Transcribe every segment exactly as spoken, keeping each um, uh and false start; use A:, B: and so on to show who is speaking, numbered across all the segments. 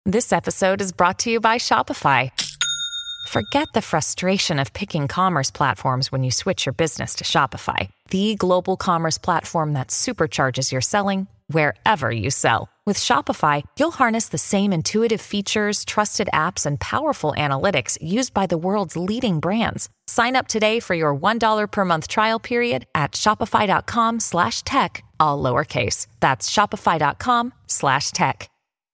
A: This episode is brought to you by Shopify. Forget the frustration of picking commerce platforms when you switch your business to Shopify, the global commerce platform that supercharges your selling wherever you sell. With Shopify, you'll harness the same intuitive features, trusted apps, and powerful analytics used by the world's leading brands. Sign up today for your one dollar per month trial period at shopify.com slash tech, all lowercase. That's shopify.com slash tech.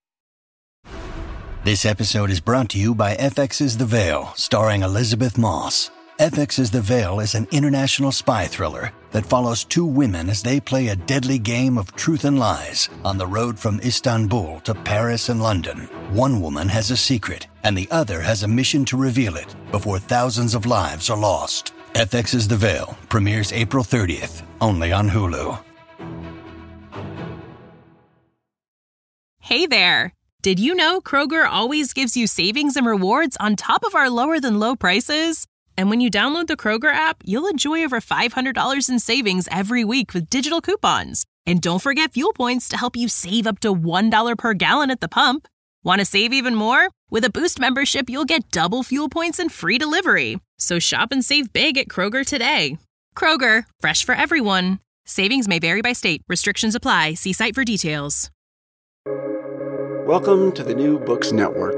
B: This episode is brought to you by F X's The Veil, starring Elizabeth Moss. F X's The Veil is an international spy thriller that follows two women as they play a deadly game of truth and lies on the road from Istanbul to Paris and London. One woman has a secret, and the other has a mission to reveal it before thousands of lives are lost. F X's The Veil premieres April thirtieth, only on Hulu.
C: Hey there! Did you know Kroger always gives you savings and rewards on top of our lower-than-low prices? And when you download the Kroger app, you'll enjoy over five hundred dollars in savings every week with digital coupons. And don't forget fuel points to help you save up to one dollar per gallon at the pump. Want to save even more? With a Boost membership, you'll get double fuel points and free delivery. So shop and save big at Kroger today. Kroger, fresh for everyone. Savings may vary by state. Restrictions apply. See site for details.
D: Welcome to the New Books Network.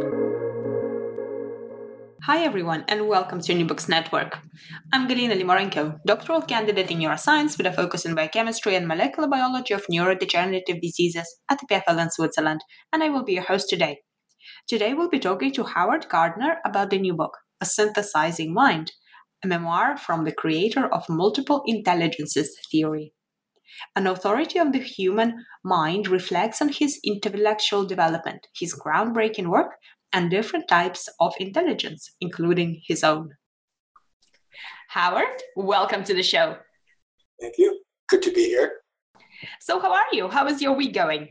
E: Hi everyone, and welcome to New Books Network. I'm Galina Limorenko, doctoral candidate in neuroscience with a focus in biochemistry and molecular biology of neurodegenerative diseases at the P F L in Switzerland, and I will be your host today. Today we'll be talking to Howard Gardner about the new book, A Synthesizing Mind, a memoir from the creator of multiple intelligences theory. An authority on the human mind reflects on his intellectual development, his groundbreaking work, and different types of intelligence, including his own. Howard, welcome to the show.
F: Thank you. Good to be here.
E: So how are you? How is your week going?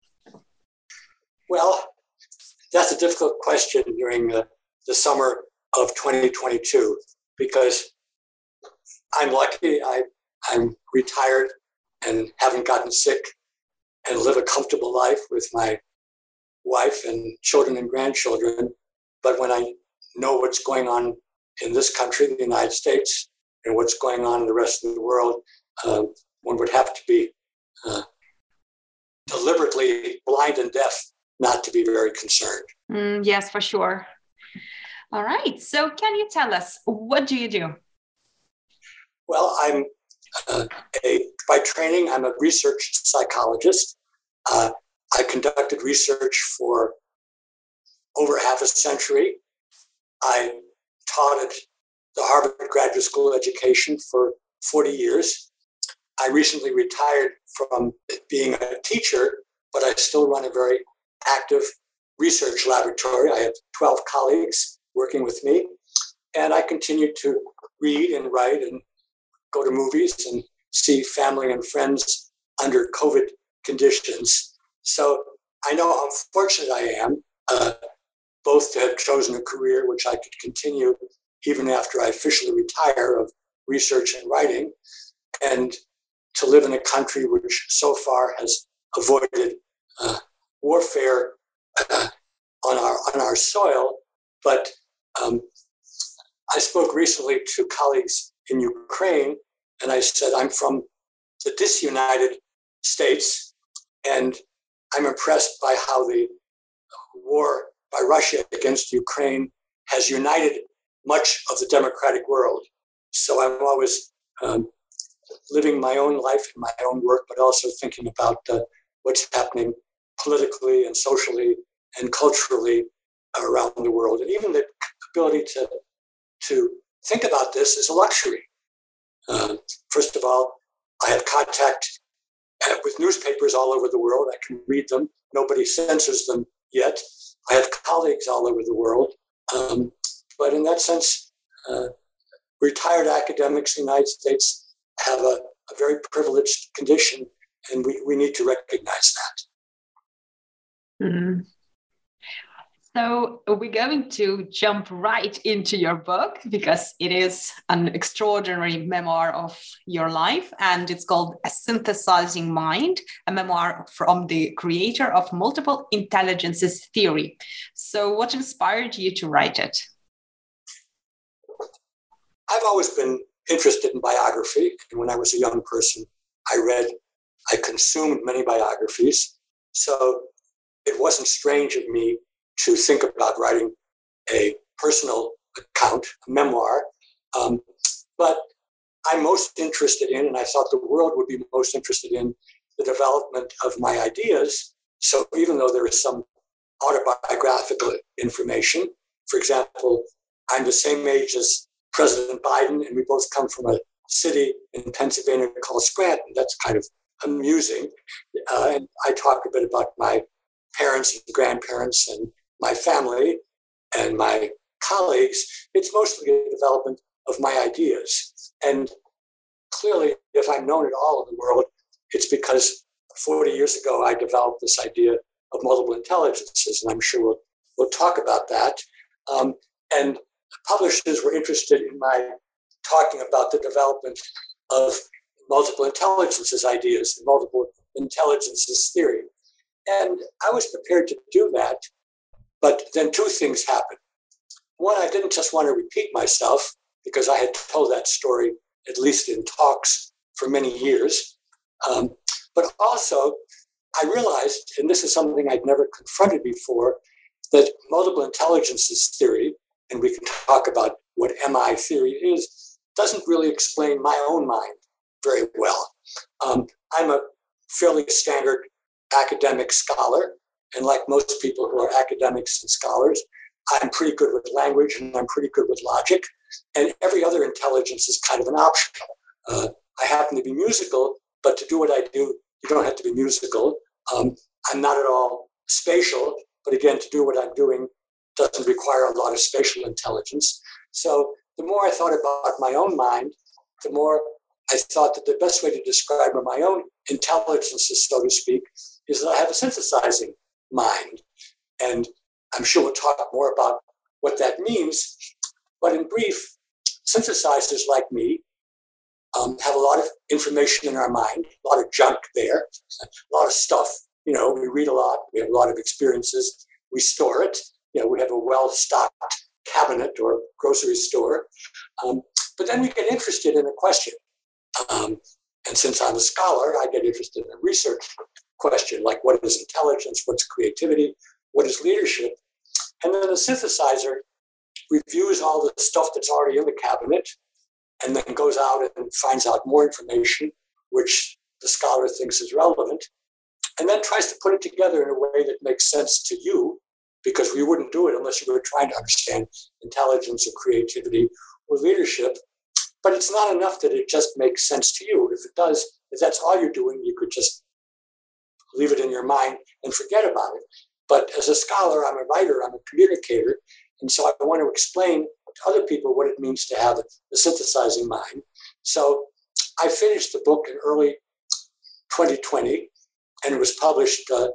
F: Well, that's a difficult question during the, the summer of twenty twenty-two, because I'm lucky I, I'm retired and haven't gotten sick and live a comfortable life with my wife and children and grandchildren. But when I know what's going on in this country, the United States, and what's going on in the rest of the world, uh, one would have to be uh, deliberately blind and deaf not to be very concerned.
E: Mm, yes, for sure. All right. So can you tell us, what do you do?
F: Well, I'm uh, a, by training, I'm a research psychologist. Uh, I conducted research for over half a century. I taught at the Harvard Graduate School of Education for forty years. I recently retired from being a teacher, but I still run a very active research laboratory. I have twelve colleagues working with me, and I continue to read and write and go to movies and see family and friends under COVID conditions. So I know how fortunate I am, uh, both to have chosen a career which I could continue even after I officially retire of research and writing, and to live in a country which so far has avoided uh, warfare uh, on our on our soil. But um, I spoke recently to colleagues in Ukraine, and I said, I'm from the disunited states, and I'm impressed by how the war by Russia against Ukraine has united much of the democratic world. So I'm always um, living my own life in my own work, but also thinking about uh, what's happening politically and socially and culturally around the world. And even the ability to, to think about this is a luxury. Uh, first of all, I have contact with newspapers all over the world. I can read them. Nobody censors them yet. I have colleagues all over the world. Um, but in that sense, uh, retired academics in the United States have a, a very privileged condition, and we, we need to recognize that.
E: Mm-hmm. So we're going to jump right into your book because it is an extraordinary memoir of your life, and it's called A Synthesizing Mind, a memoir from the creator of multiple intelligences theory. So what inspired you to write it?
F: I've always been interested in biography, and when I was a young person, I read, I consumed many biographies, so it wasn't strange of me to think about writing a personal account, a memoir. Um, but I'm most interested in, and I thought the world would be most interested in, the development of my ideas. So even though there is some autobiographical information, for example, I'm the same age as President Biden, and we both come from a city in Pennsylvania called Scranton. That's kind of amusing. Uh, and I talk a bit about my parents and grandparents and my family and my colleagues. It's mostly a development of my ideas. And clearly, if I'm known at all in the world, it's because forty years ago, I developed this idea of multiple intelligences, and I'm sure we'll, we'll talk about that. Um, and publishers were interested in my talking about the development of multiple intelligences ideas, multiple intelligences theory. And I was prepared to do that, but then two things happened. One, I didn't just want to repeat myself because I had told that story, at least in talks, for many years. Um, but also, I realized, and this is something I'd never confronted before, that multiple intelligences theory, and we can talk about what M I theory is, doesn't really explain my own mind very well. Um, I'm a fairly standard academic scholar, and like most people who are academics and scholars, I'm pretty good with language and I'm pretty good with logic, and every other intelligence is kind of an optional. Uh, I happen to be musical, but to do what I do, you don't have to be musical. Um, I'm not at all spatial, but again, to do what I'm doing doesn't require a lot of spatial intelligence. So the more I thought about my own mind, the more I thought that the best way to describe my own intelligences, so to speak, is that I have a synthesizing mind. And I'm sure we'll talk more about what that means. But in brief, synthesizers like me um, have a lot of information in our mind, a lot of junk there, a lot of stuff. You know, we read a lot, we have a lot of experiences, we store it. You know, we have a well-stocked cabinet or grocery store. Um, but then we get interested in a question. Um, and since I'm a scholar, I get interested in a research question, like what is intelligence, what's creativity, what is leadership? And then the synthesizer reviews all the stuff that's already in the cabinet and then goes out and finds out more information, which the scholar thinks is relevant, and then tries to put it together in a way that makes sense to you, because we wouldn't do it unless you were trying to understand intelligence or creativity or leadership. But it's not enough that it just makes sense to you. If it does, if that's all you're doing, you could just leave it in your mind and forget about it. But as a scholar, I'm a writer, I'm a communicator, and so I want to explain to other people what it means to have a synthesizing mind. So I finished the book in early twenty twenty, and it was published uh,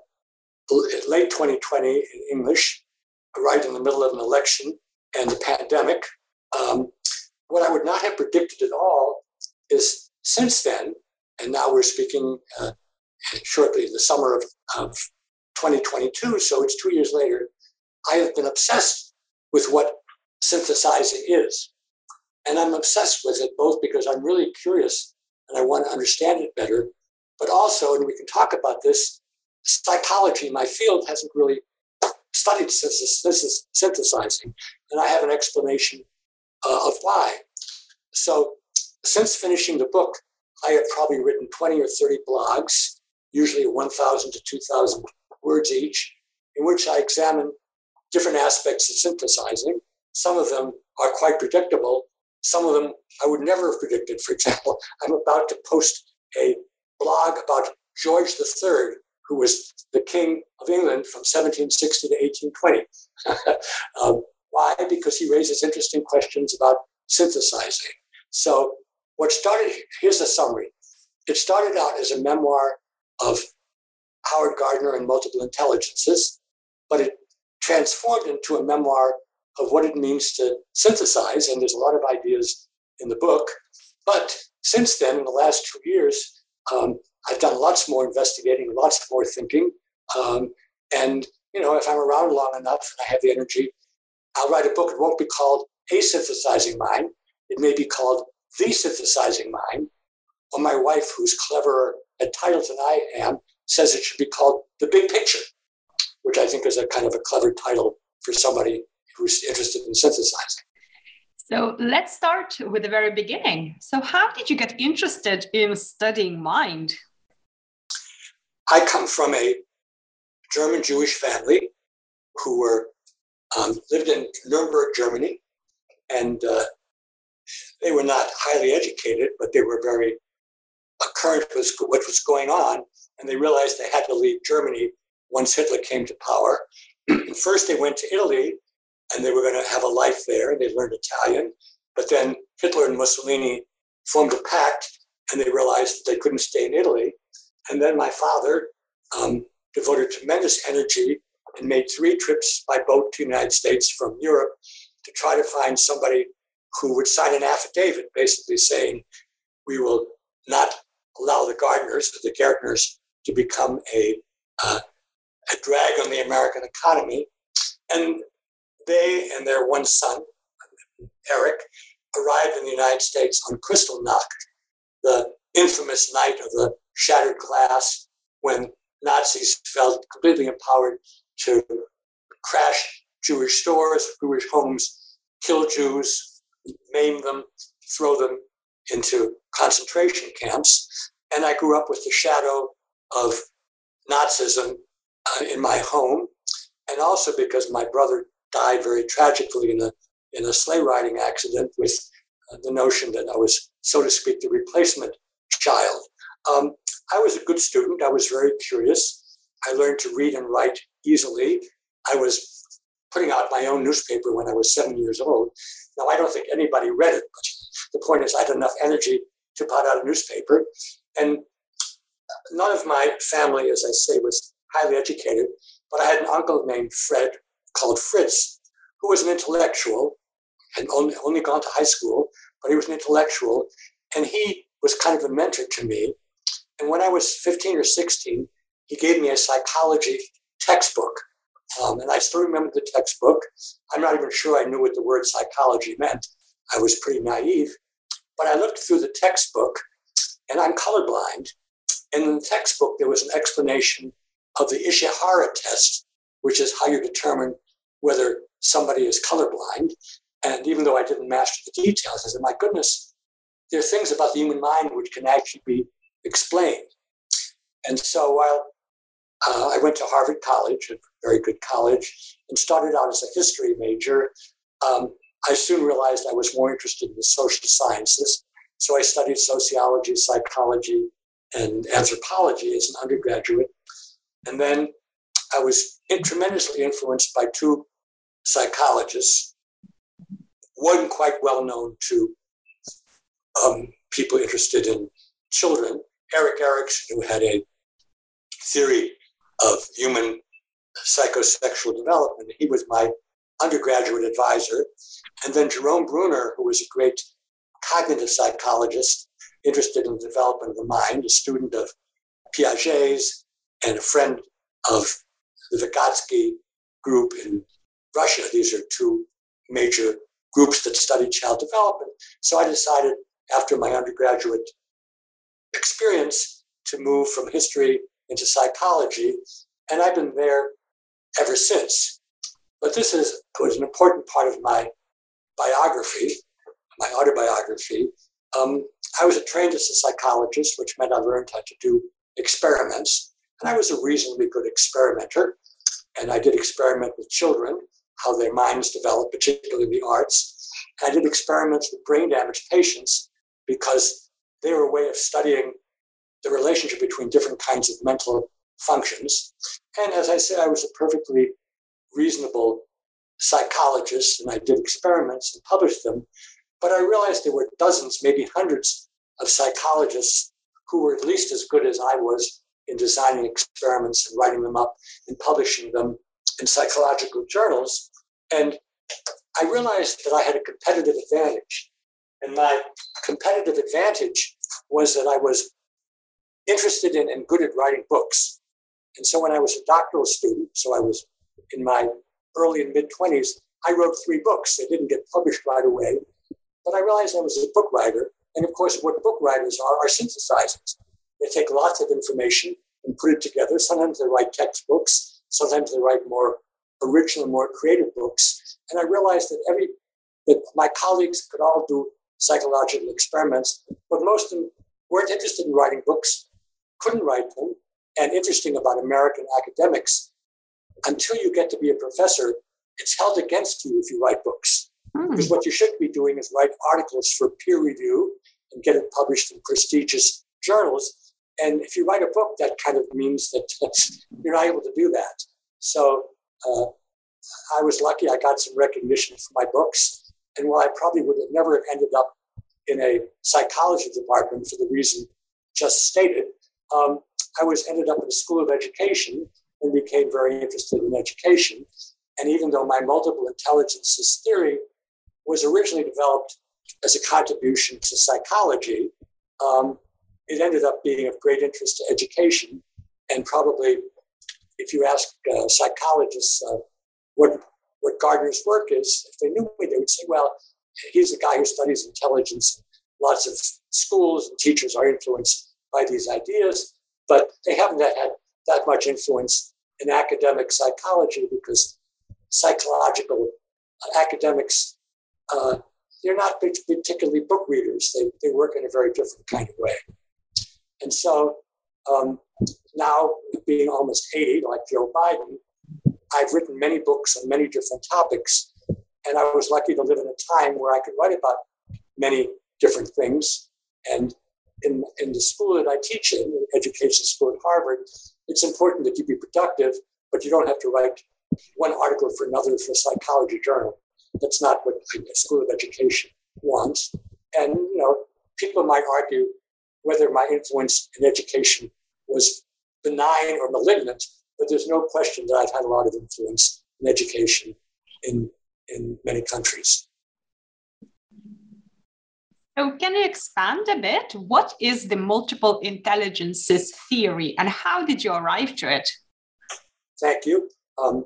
F: late twenty twenty in English, right in the middle of an election and the pandemic. Um, what I would not have predicted at all is since then, and now we're speaking uh, shortly, the summer of, of twenty twenty-two, so it's two years later, I have been obsessed with what synthesizing is. And I'm obsessed with it both because I'm really curious and I want to understand it better, but also, and we can talk about this, psychology, my field, hasn't really studied synthesizing, and I have an explanation uh, of why. So since finishing the book, I have probably written twenty or thirty blogs, usually one thousand to two thousand words each, in which I examine different aspects of synthesizing. Some of them are quite predictable. Some of them I would never have predicted. For example, I'm about to post a blog about George the Third, who was the king of England from seventeen sixty to eighteen twenty. um, why? Because he raises interesting questions about synthesizing. So what started, here's a summary. It started out as a memoir of Howard Gardner and multiple intelligences, but it transformed into a memoir of what it means to synthesize. And there's a lot of ideas in the book. But since then, in the last two years, um, I've done lots more investigating, lots more thinking. Um, and, you know, if I'm around long enough and I have the energy, I'll write a book. It won't be called A Synthesizing Mind. It may be called The Synthesizing Mind. Or my wife, who's cleverer at titles than I am, says it should be called The Big Picture, which I think is a kind of a clever title for somebody who's interested in synthesizing.
E: So let's start with the very beginning. So how did you get interested in studying mind?
F: I come from a German Jewish family who were um, lived in Nuremberg, Germany, and uh, they were not highly educated, but they were very current with what was going on, and they realized they had to leave Germany once Hitler came to power. First, they went to Italy, and they were going to have a life there. They learned Italian, but then Hitler and Mussolini formed a pact, and they realized that they couldn't stay in Italy. And then my father um, devoted tremendous energy and made three trips by boat to the United States from Europe to try to find somebody who would sign an affidavit, basically saying, we will not allow the Gardners, the Gärtners, to become a, uh, a drag on the American economy. And they and their one son, Eric, arrived in the United States on Kristallnacht, the infamous night of the shattered glass, when Nazis felt completely empowered to crash Jewish stores, Jewish homes, kill Jews, maim them, throw them into concentration camps. And I grew up with the shadow of Nazism uh, in my home, and also because my brother died very tragically in a in a sleigh riding accident, with uh, the notion that I was, so to speak, the replacement child. Um, I was a good student. I was very curious. I learned to read and write easily. I was putting out my own newspaper when I was seven years old. Now, I don't think anybody read it, but the point is I had enough energy to put out a newspaper. And none of my family, as I say, was highly educated, but I had an uncle named Fred, called Fritz, who was an intellectual, had only, only gone to high school, but he was an intellectual, and he was kind of a mentor to me. And when I was fifteen or sixteen, he gave me a psychology textbook. Um, and I still remember the textbook. I'm not even sure I knew what the word psychology meant. I was pretty naive. But I looked through the textbook, and I'm colorblind. And in the textbook, there was an explanation of the Ishihara test, which is how you determine whether somebody is colorblind. And even though I didn't master the details, I said, my goodness, there are things about the human mind which can actually be explained. And so while uh, I went to Harvard College, a very good college, and started out as a history major, um, I soon realized I was more interested in the social sciences. So I studied sociology, psychology, and anthropology as an undergraduate. And then I was tremendously influenced by two psychologists, one quite well known to um, people interested in children, Erik Erikson, who had a theory of human psychosexual development. He was my undergraduate advisor. And then Jerome Bruner, who was a great cognitive psychologist interested in the development of the mind, a student of Piaget's and a friend of the Vygotsky group in Russia. These are two major groups that study child development. So I decided after my undergraduate experience to move from history into psychology, and I've been there ever since. But this is was an important part of my biography, my autobiography. Um, I was trained as a psychologist, which meant I learned how to do experiments. And I was a reasonably good experimenter. And I did experiment with children, how their minds develop, particularly in the arts. And I did experiments with brain damaged patients because they were a way of studying the relationship between different kinds of mental functions. And as I said, I was a perfectly reasonable psychologist, and I did experiments and published them. But I realized there were dozens, maybe hundreds of psychologists who were at least as good as I was in designing experiments and writing them up and publishing them in psychological journals. And I realized that I had a competitive advantage. And my competitive advantage was that I was interested in and good at writing books. And so when I was a doctoral student, so I was in my early and mid-twenties, I wrote three books. They didn't get published right away. But I realized I was a book writer. And of course, what book writers are, are synthesizers. They take lots of information and put it together. Sometimes they write textbooks. Sometimes they write more original, more creative books. And I realized that every that my colleagues could all do psychological experiments, but most of them weren't interested in writing books, couldn't write them. And interesting about American academics, until you get to be a professor, it's held against you if you write books. Mm. Because what you should be doing is write articles for peer review and get it published in prestigious journals. And if you write a book, that kind of means that you're not able to do that. So uh, I was lucky. I got some recognition for my books. And while I probably would have never ended up in a psychology department for the reason just stated, um, I was ended up in a school of education and became very interested in education. And even though my multiple intelligences theory was originally developed as a contribution to psychology, um, it ended up being of great interest to education. And probably, if you ask uh, psychologists uh, what what Gardner's work is, if they knew me, they would say, well, he's a guy who studies intelligence. Lots of schools and teachers are influenced by these ideas, but they haven't had that much influence in academic psychology because psychological uh, academics, uh, they're not particularly book readers. They, they work in a very different kind of way. And so um, now, being almost eighty, like Joe Biden, I've written many books on many different topics. And I was lucky to live in a time where I could write about many different things. And in, in the school that I teach in, the education school at Harvard, it's important that you be productive, but you don't have to write one article for another for a psychology journal. That's not what the School of Education wants. And, you know, people might argue whether my influence in education was benign or malignant, but there's no question that I've had a lot of influence in education in, in many countries.
E: So can you expand a bit? What is the multiple intelligences theory and how did you arrive to it?
F: Thank you. Um,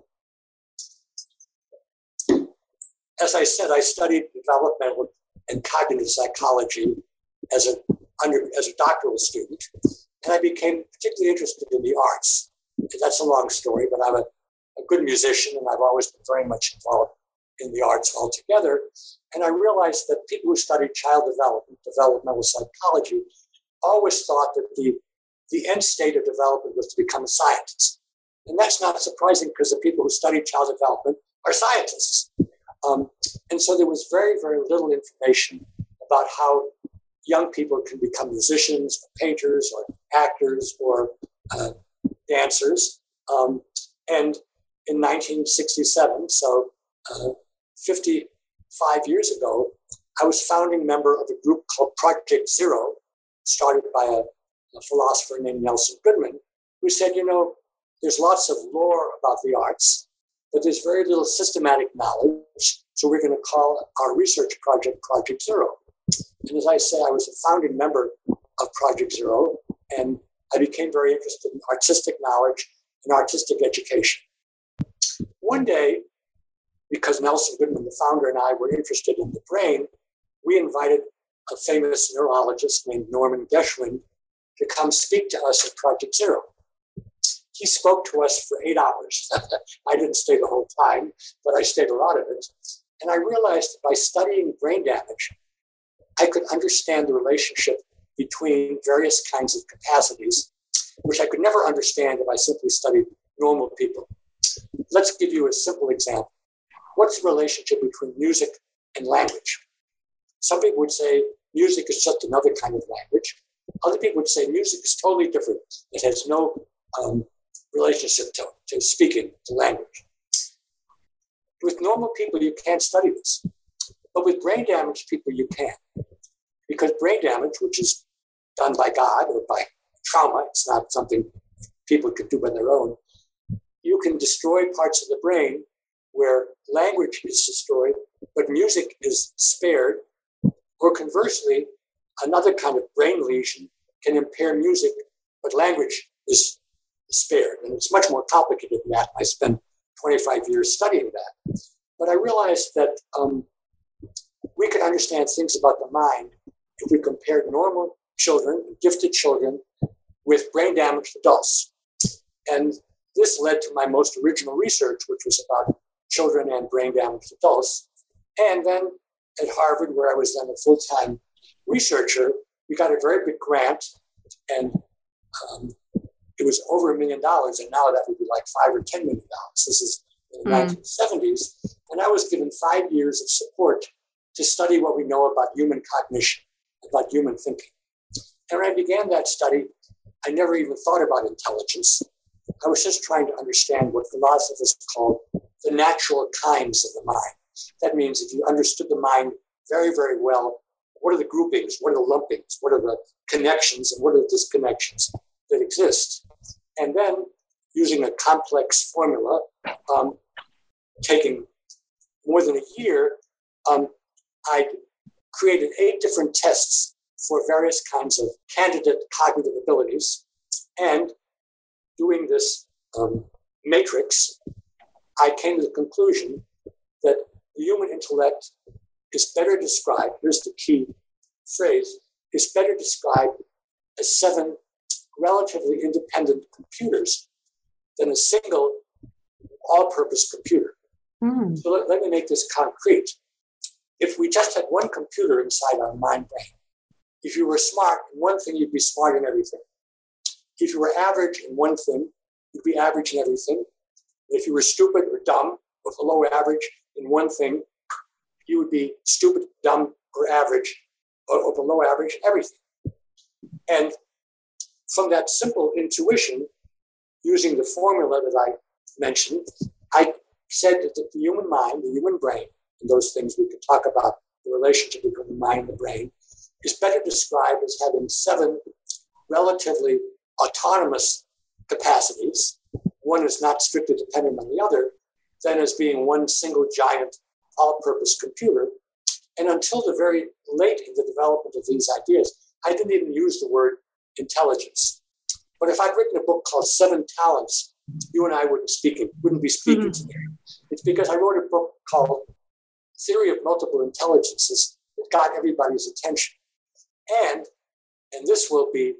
F: as I said, I studied developmental and cognitive psychology as a under as a doctoral student, and I became particularly interested in the arts. And that's a long story, but I'm a, a good musician, and I've always been very much involved in the arts altogether. And I realized that people who studied child development, developmental psychology, always thought that the, the end state of development was to become a scientist. And that's not surprising because the people who study child development are scientists. Um, and so there was very, very little information about how young people can become musicians, or painters, or actors, or uh, dancers. Um, and in nineteen sixty-seven, so uh, fifty-five years ago, I was founding member of a group called Project Zero, started by a, a philosopher named Nelson Goodman, who said, you know, there's lots of lore about the arts, but there's very little systematic knowledge. So we're going to call our research project Project Zero. And as I say, I was a founding member of Project Zero, and I became very interested in artistic knowledge and artistic education. One day, because Nelson Goodman, the founder, and I were interested in the brain, we invited a famous neurologist named Norman Geschwind to come speak to us at Project Zero. He spoke to us for eight hours. I didn't stay the whole time, but I stayed a lot of it. And I realized that by studying brain damage, I could understand the relationship between various kinds of capacities, which I could never understand if I simply studied normal people. Let's give you a simple example. What's the relationship between music and language? Some people would say music is just another kind of language. Other people would say music is totally different. It has no um, relationship to, to speaking, to language. With normal people, you can't study this. But with brain damaged people, you can. Because brain damage, which is done by God or by trauma, it's not something people could do by their own, you you can destroy parts of the brain where language is destroyed, but music is spared. Or conversely, another kind of brain lesion can impair music, but language is spared. And it's much more complicated than that. I spent twenty-five years studying that. But I realized that um, we could understand things about the mind if we compared normal children, gifted children, with brain-damaged adults. And this led to my most original research, which was about children and brain-damaged adults. And then at Harvard, where I was then a full-time researcher, we got a very big grant, and um, it was over a million dollars, and now that would be like five or ten million dollars. This is in the mm. nineteen seventies, and I was given five years of support to study what we know about human cognition, about human thinking. And when I began that study, I never even thought about intelligence. I was just trying to understand what philosophers call the natural kinds of the mind. That means if you understood the mind very, very well, what are the groupings, what are the lumpings, what are the connections, and what are the disconnections that exist? And then, using a complex formula, um, taking more than a year, um, I created eight different tests for various kinds of candidate cognitive abilities. And doing this um, matrix, I came to the conclusion that the human intellect is better described, here's the key phrase, is better described as seven relatively independent computers than a single all-purpose computer. Mm. So let, let me make this concrete. If we just had one computer inside our mind brain, if you were smart in one thing, you'd be smart in everything. If you were average in one thing, you'd be average in everything. If you were stupid or dumb or below average in one thing, you would be stupid, dumb, or average, or, or below average in everything. And from that simple intuition, using the formula that I mentioned, I said that the human mind, the human brain, and those things we could talk about, the relationship between the mind and the brain, is better described as having seven relatively autonomous capacities. One is not strictly dependent on the other, than as being one single giant all-purpose computer. And until the very late in the development of these ideas, I didn't even use the word intelligence. But if I'd written a book called Seven Talents, you and I wouldn't speak it, wouldn't be speaking mm-hmm. today. It's because I wrote a book called Theory of Multiple Intelligences that got everybody's attention. And, and this will be,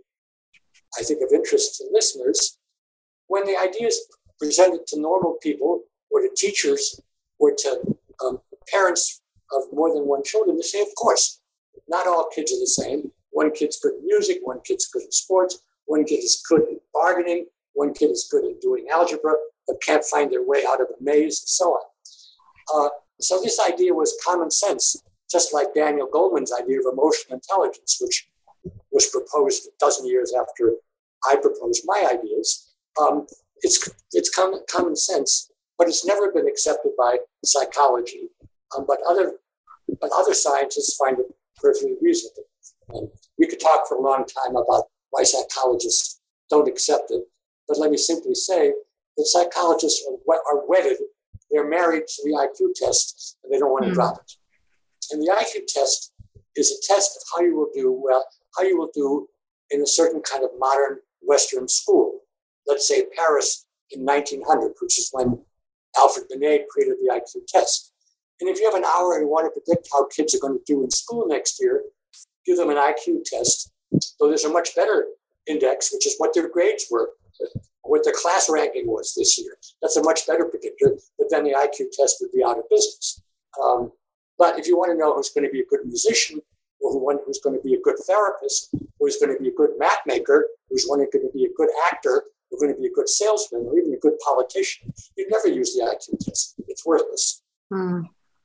F: I think, of interest to listeners, when the ideas presented to normal people or to teachers or to um, parents of more than one children, they say, of course, not all kids are the same. One kid's good in music, one kid's good in sports, one kid is good in bargaining, one kid is good in doing algebra, but can't find their way out of a maze, and so on. Uh, so this idea was common sense, just like Daniel Goleman's idea of emotional intelligence, which was proposed a dozen years after I proposed my ideas. Um, it's it's common, common sense, but it's never been accepted by psychology. Um, but other but other scientists find it perfectly reasonable. Um, we could talk for a long time about why psychologists don't accept it, but let me simply say that psychologists are, are wedded. They're married to the I Q test, and they don't want to mm. drop it. And the I Q test is a test of how you will do well, how you will do in a certain kind of modern Western school. Let's say Paris in nineteen hundred, which is when Alfred Binet created the I Q test. And if you have an hour and you want to predict how kids are going to do in school next year, give them an I Q test. So there's a much better index, which is what their grades were, what their class ranking was this year. That's a much better predictor, but then the I Q test would be out of business. Um, but if you want to know who's going to be a good musician, or who, who's going to be a good therapist, who's going to be a good map maker, who's going to be a good actor, who's going to be a good salesman, or even a good politician, you'd never use the I Q test. It's worthless.
E: Hmm.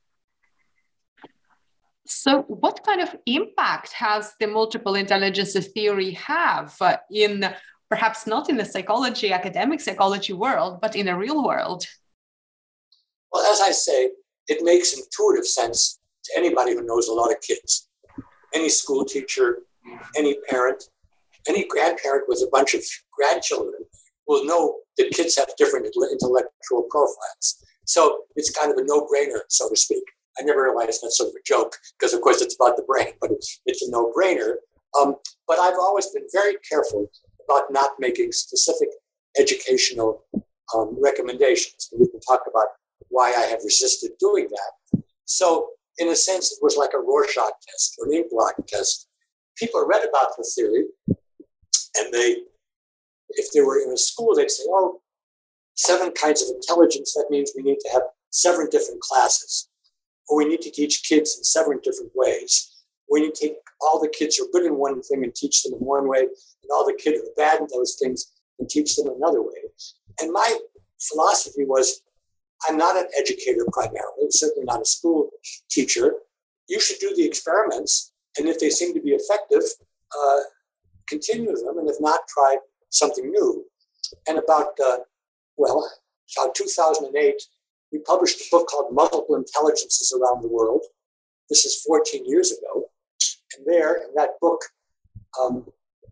E: So what kind of impact has the multiple intelligences theory have uh, in, perhaps not in the psychology, academic psychology world, but in the real world?
F: Well, as I say, it makes intuitive sense to anybody who knows a lot of kids. Any school teacher, any parent, any grandparent with a bunch of grandchildren will know that kids have different intellectual profiles. So it's kind of a no-brainer, so to speak. I never realized that's sort of a joke because, of course, it's about the brain, but it's, it's a no-brainer. Um, but I've always been very careful about not making specific educational um, recommendations. And we can talk about why I have resisted doing that. So in a sense, it was like a Rorschach test or an ink blot test. People read about the theory, and they, if they were in a school, they'd say, oh, seven kinds of intelligence, that means we need to have seven different classes. Or we need to teach kids in seven different ways. We need to take all the kids who are good in one thing and teach them in one way, and all the kids who are bad in those things and teach them another way. And my philosophy was, I'm not an educator primarily, certainly not a school teacher. You should do the experiments, and if they seem to be effective, uh, continue them, and if not, try something new. And about, uh, well, about two thousand eight, we published a book called Multiple Intelligences Around the World. This is fourteen years ago. And there, in that book, um,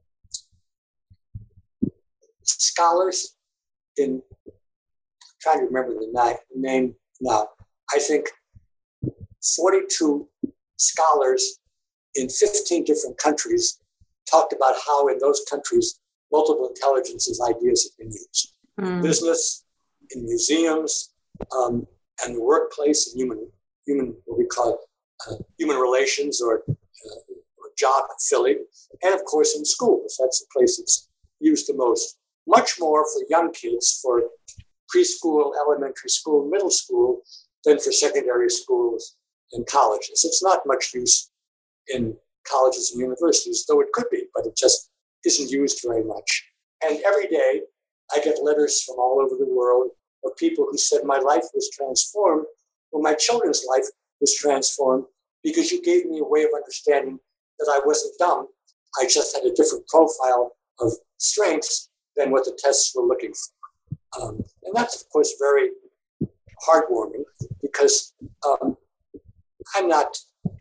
F: scholars in, I'm trying to remember the name now, I think forty-two scholars in fifteen different countries talked about how in those countries multiple intelligences ideas have been used. Mm. In business, in museums, um, and the workplace, and human, human what we call uh, human relations or, uh, or job filling, and of course in schools. That's the place it's used the most. Much more for young kids, for preschool, elementary school, middle school, than for secondary schools and colleges. It's not much use in colleges and universities, though it could be, but it just isn't used very much. And every day I get letters from all over the world of people who said my life was transformed, or my children's life was transformed, because you gave me a way of understanding that I wasn't dumb. I just had a different profile of strengths than what the tests were looking for. Um, and that's, of course, very heartwarming, because um, I'm not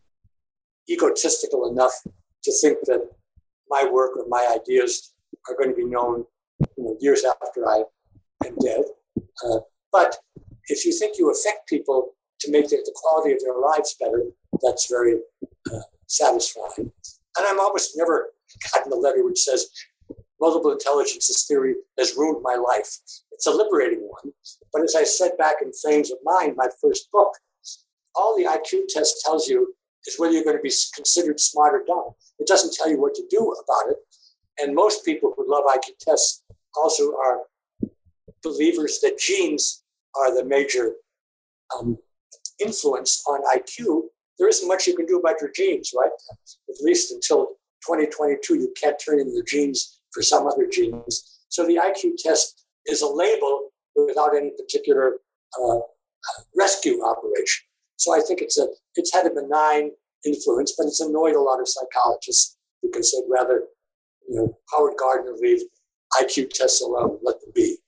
F: egotistical enough to think that my work or my ideas are going to be known, you know, years after I am dead. Uh, but if you think you affect people to make the, the quality of their lives better, that's very uh, satisfying. And I'm almost never gotten a letter which says, multiple intelligences theory has ruined my life. It's a liberating one. But as I said back in Frames of Mind, my first book, all the I Q test tells you is whether you're going to be considered smart or dumb. It doesn't tell you what to do about it. And most people who love I Q tests also are believers that genes are the major um, influence on I Q. There isn't much you can do about your genes, right? At least until twenty twenty-two, you can't turn in your genes for some other genes. So the I Q test is a label without any particular uh, rescue operation. So I think it's a it's had a benign influence, but it's annoyed a lot of psychologists because they'd rather, you know, Howard Gardner leave I Q tests alone, let them be.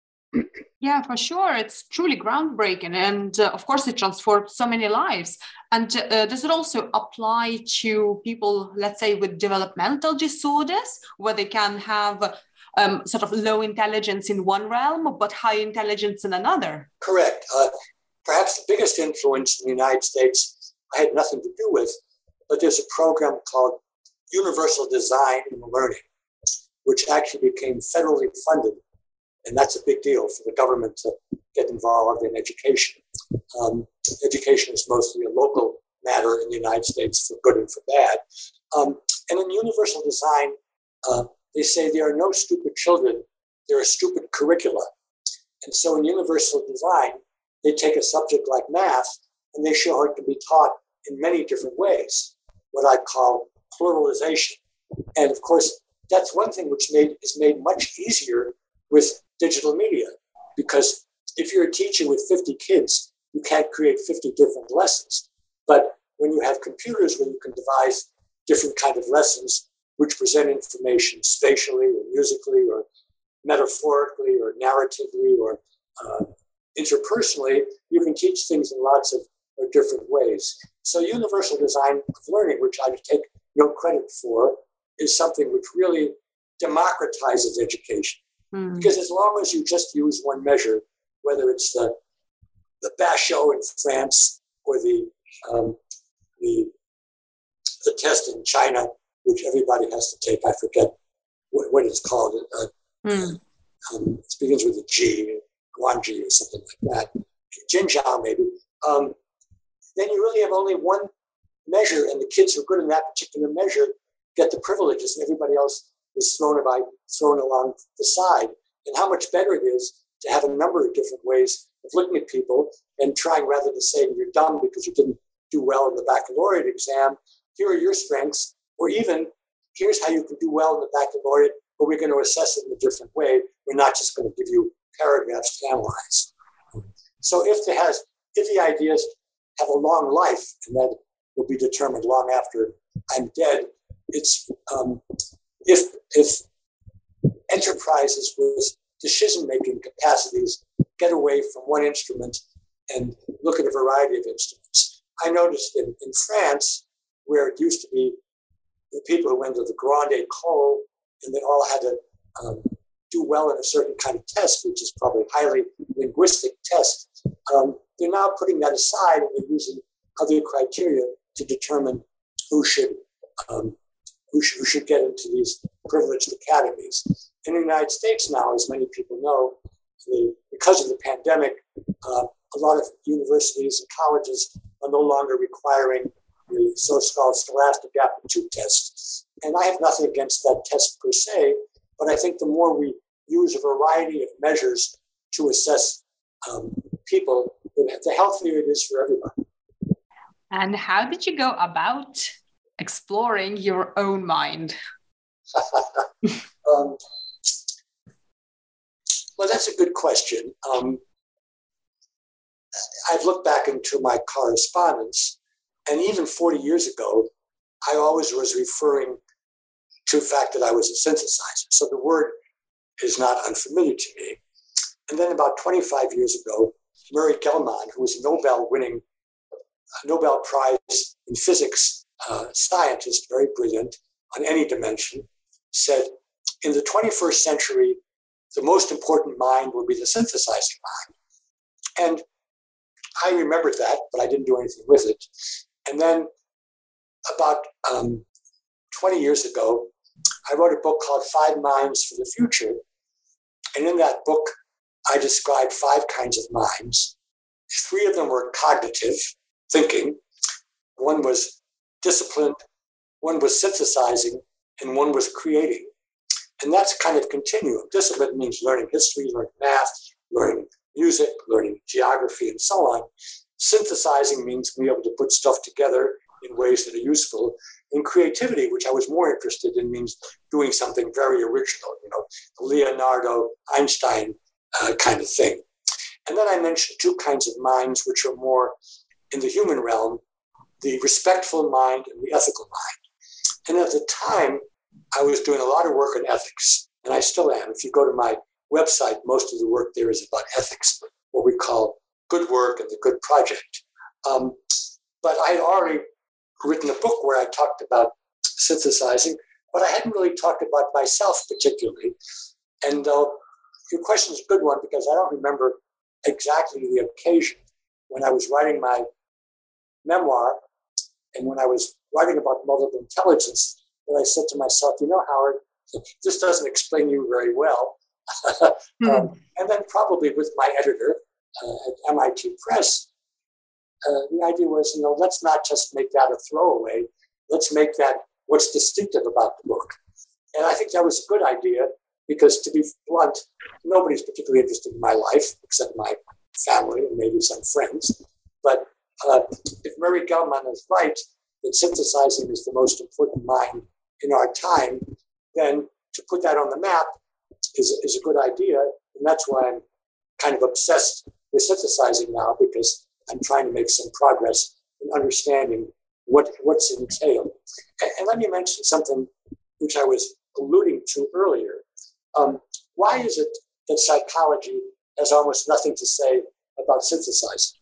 E: Yeah, for sure. It's truly groundbreaking. And uh, of course, it transformed so many lives. And uh, does it also apply to people, let's say, with developmental disorders, where they can have um, sort of low intelligence in one realm, but high intelligence in another?
F: Correct. Uh, perhaps the biggest influence in the United States I had nothing to do with, but there's a program called Universal Design in Learning, which actually became federally funded. And that's a big deal for the government to get involved in education. Um, education is mostly a local matter in the United States for good and for bad. Um, and in universal design, uh, they say there are no stupid children, there are stupid curricula. And so in universal design, they take a subject like math and they show how it can be taught in many different ways, what I call pluralization. And of course, that's one thing which made is made much easier with digital media, because if you're a teacher with fifty kids, you can't create fifty different lessons. But when you have computers where you can devise different kind of lessons which present information spatially or musically or metaphorically or narratively or uh, interpersonally, you can teach things in lots of, of different ways. So universal design of learning, which I take no credit for, is something which really democratizes education.
E: Mm.
F: Because as long as you just use one measure, whether it's the the Bashot in France or the um, the the test in China, which everybody has to take, I forget what, what it's called. Uh,
E: mm.
F: um, it begins with a G, Guanji or something like that, Jinjiao maybe. Um, then you really have only one measure, and the kids who are good in that particular measure get the privileges, and everybody else is thrown by thrown along the side. And how much better it is to have a number of different ways of looking at people and trying, rather than saying you're dumb because you didn't do well in the baccalaureate exam, here are your strengths, or even here's how you can do well in the baccalaureate, but we're going to assess it in a different way. We're not just going to give you paragraphs to analyze. So if there has, if the ideas have a long life, and that will be determined long after I'm dead, it's um, if if enterprises with decision-making capacities get away from one instrument and look at a variety of instruments. I noticed in, in France, where it used to be the people who went to the Grande École and they all had to um, do well in a certain kind of test, which is probably a highly linguistic test. Um, they're now putting that aside and they're using other criteria to determine who should um, who should, who should get into these privileged academies. In the United States now, as many people know, the, because of the pandemic, uh, a lot of universities and colleges are no longer requiring the so-called scholastic aptitude test. And I have nothing against that test per se, but I think the more we use a variety of measures to assess um, people, the healthier it is for everybody.
E: And how did you go about exploring your own mind?
F: um, well, that's a good question. Um, I've looked back into my correspondence, and even forty years ago, I always was referring to the fact that I was a synthesizer. So the word is not unfamiliar to me. And then about twenty-five years ago, Murray Gell-Mann, who was a Nobel-winning, a Nobel Prize in physics uh, scientist, very brilliant on any dimension, said, in the twenty-first century, the most important mind will be the synthesizing mind. And I remembered that, but I didn't do anything with it. And then about um, twenty years ago, I wrote a book called Five Minds for the Future. And in that book, I described five kinds of minds. Three of them were cognitive thinking. One was disciplined, one was synthesizing, and one was creating. And that's kind of continuum. Discipline means learning history, learning math, learning music, learning geography, and so on. Synthesizing means being able to put stuff together in ways that are useful. And creativity, which I was more interested in, means doing something very original, you know, Leonardo, Einstein uh, kind of thing. And then I mentioned two kinds of minds, which are more in the human realm, the respectful mind and the ethical mind. And at the time, I was doing a lot of work on ethics, and I still am. If you go to my website, most of the work there is about ethics, what we call good work and the good project. Um, but I had already written a book where I talked about synthesizing, but I hadn't really talked about myself particularly. And uh, your question is a good one because I don't remember exactly the occasion when I was writing my memoir and when I was writing about multiple intelligence that I said to myself, you know, Howard, this doesn't explain you very well.
E: mm.
F: um, and then probably with my editor uh, at M I T Press, uh, the idea was, you know, let's not just make that a throwaway. Let's make that what's distinctive about the book. And I think that was a good idea because, to be blunt, nobody's particularly interested in my life except my family and maybe some friends. But uh, if Murray Gell-Mann is right, that synthesizing is the most important mind in our time, then to put that on the map is, is a good idea. And that's why I'm kind of obsessed with synthesizing now, because I'm trying to make some progress in understanding what, what's entailed. And, and let me mention something which I was alluding to earlier. Um, why is it that psychology has almost nothing to say about synthesizing?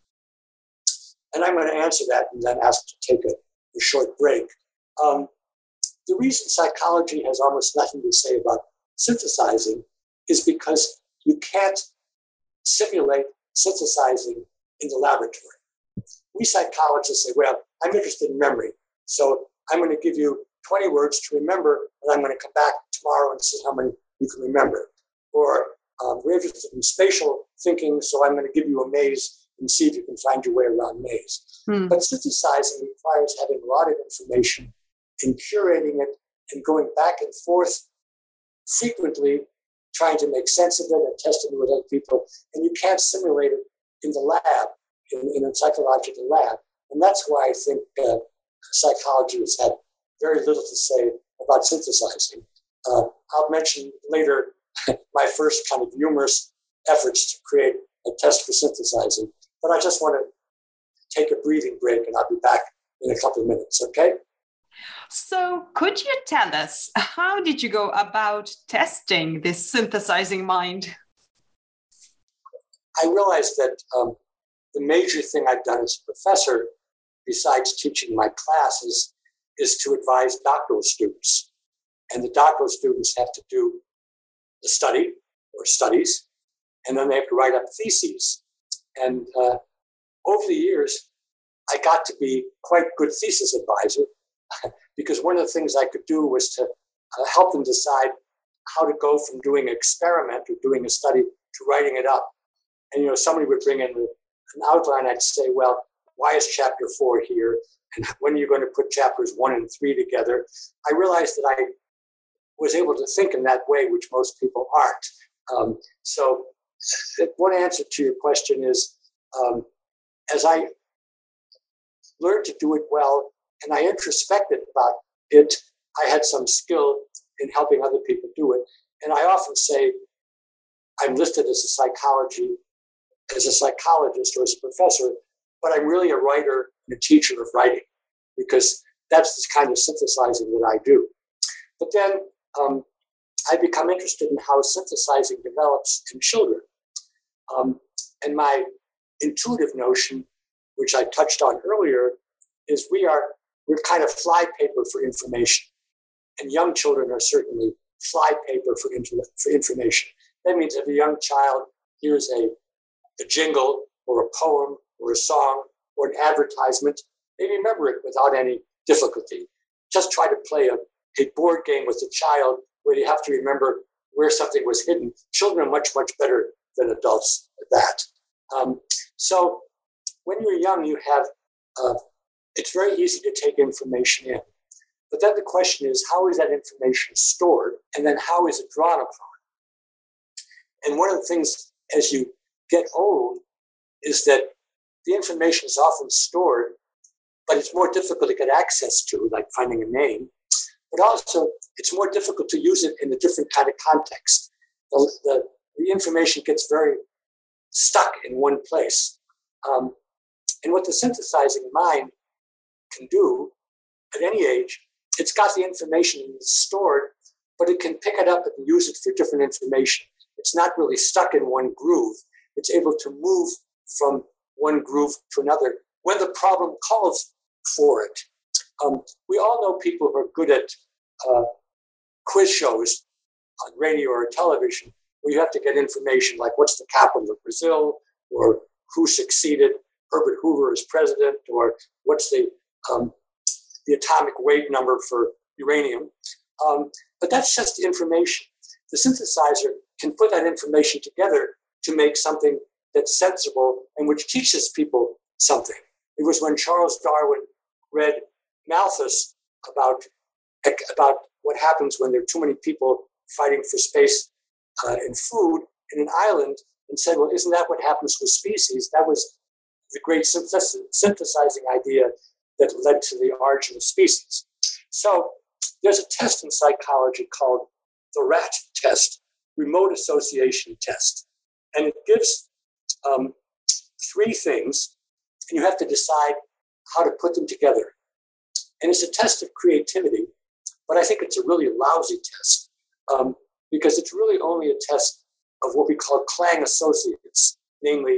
F: And I'm going to answer that and then ask to take a, a short break. Um, the reason psychology has almost nothing to say about synthesizing is because you can't simulate synthesizing in the laboratory. We psychologists say, well, I'm interested in memory, so I'm going to give you twenty words to remember, and I'm going to come back tomorrow and see how many you can remember. Or um, we're interested in spatial thinking, so I'm going to give you a maze and see if you can find your way around maze. Hmm. But synthesizing requires having a lot of information and curating it and going back and forth frequently, trying to make sense of it and testing it with other people. And you can't simulate it in the lab, in, in a psychological lab. And that's why I think uh, psychology has had very little to say about synthesizing. Uh, I'll mention later my first kind of humorous efforts to create a test for synthesizing. But I just want to take a breathing break, and I'll be back in a couple of minutes, okay?
E: So could you tell us, how did you go about testing this synthesizing mind?
F: I realized that um, the major thing I've done as a professor, besides teaching my classes, is to advise doctoral students. And the doctoral students have to do the study or studies, and then they have to write up theses. And uh, over the years, I got to be quite good thesis advisor because one of the things I could do was to uh, help them decide how to go from doing an experiment or doing a study to writing it up. And, you know, somebody would bring in an outline. I'd say, well, why is chapter four here? And when are you going to put chapters one and three together? I realized that I was able to think in that way, which most people aren't. Um, so one answer to your question is, um, as I learned to do it well and I introspected about it, I had some skill in helping other people do it. And I often say I'm listed as a psychology, as a psychologist or as a professor, but I'm really a writer and a teacher of writing, because that's the kind of synthesizing that I do. But then um, I become interested in how synthesizing develops in children. Um, and my intuitive notion, which I touched on earlier, is we are, we're kind of fly paper for information. And young children are certainly fly paper for, inter- for information. That means if a young child hears a, a jingle or a poem or a song or an advertisement, they remember it without any difficulty. Just try to play a, a board game with a child where you have to remember where something was hidden. Children are much, much better than adults at that. Um, so when you're young, you have, uh, it's very easy to take information in. But then the question is, how is that information stored? And then how is it drawn upon? And one of the things as you get old is that the information is often stored, but it's more difficult to get access to, like finding a name. But also, it's more difficult to use it in a different kind of context. The, the, the information gets very stuck in one place. Um, and what the synthesizing mind can do at any age, it's got the information stored, but it can pick it up and use it for different information. It's not really stuck in one groove. It's able to move from one groove to another when the problem calls for it. Um, we all know people who are good at uh, quiz shows on radio or television where you have to get information like what's the capital of Brazil, or who succeeded Herbert Hoover as president, or what's the um, the atomic weight number for uranium. Um, but that's just information. The synthesizer can put that information together to make something that's sensible and which teaches people something. It was when Charles Darwin read Malthus about, about what happens when there are too many people fighting for space uh, and food in an island, and said, well, isn't that what happens with species? That was the great synthesizing idea that led to the origin of species. So there's a test in psychology called the RAT test, remote association test. And it gives um, three things, and you have to decide how to put them together. And it's a test of creativity, but I think it's a really lousy test um, because it's really only a test of what we call clang associates, namely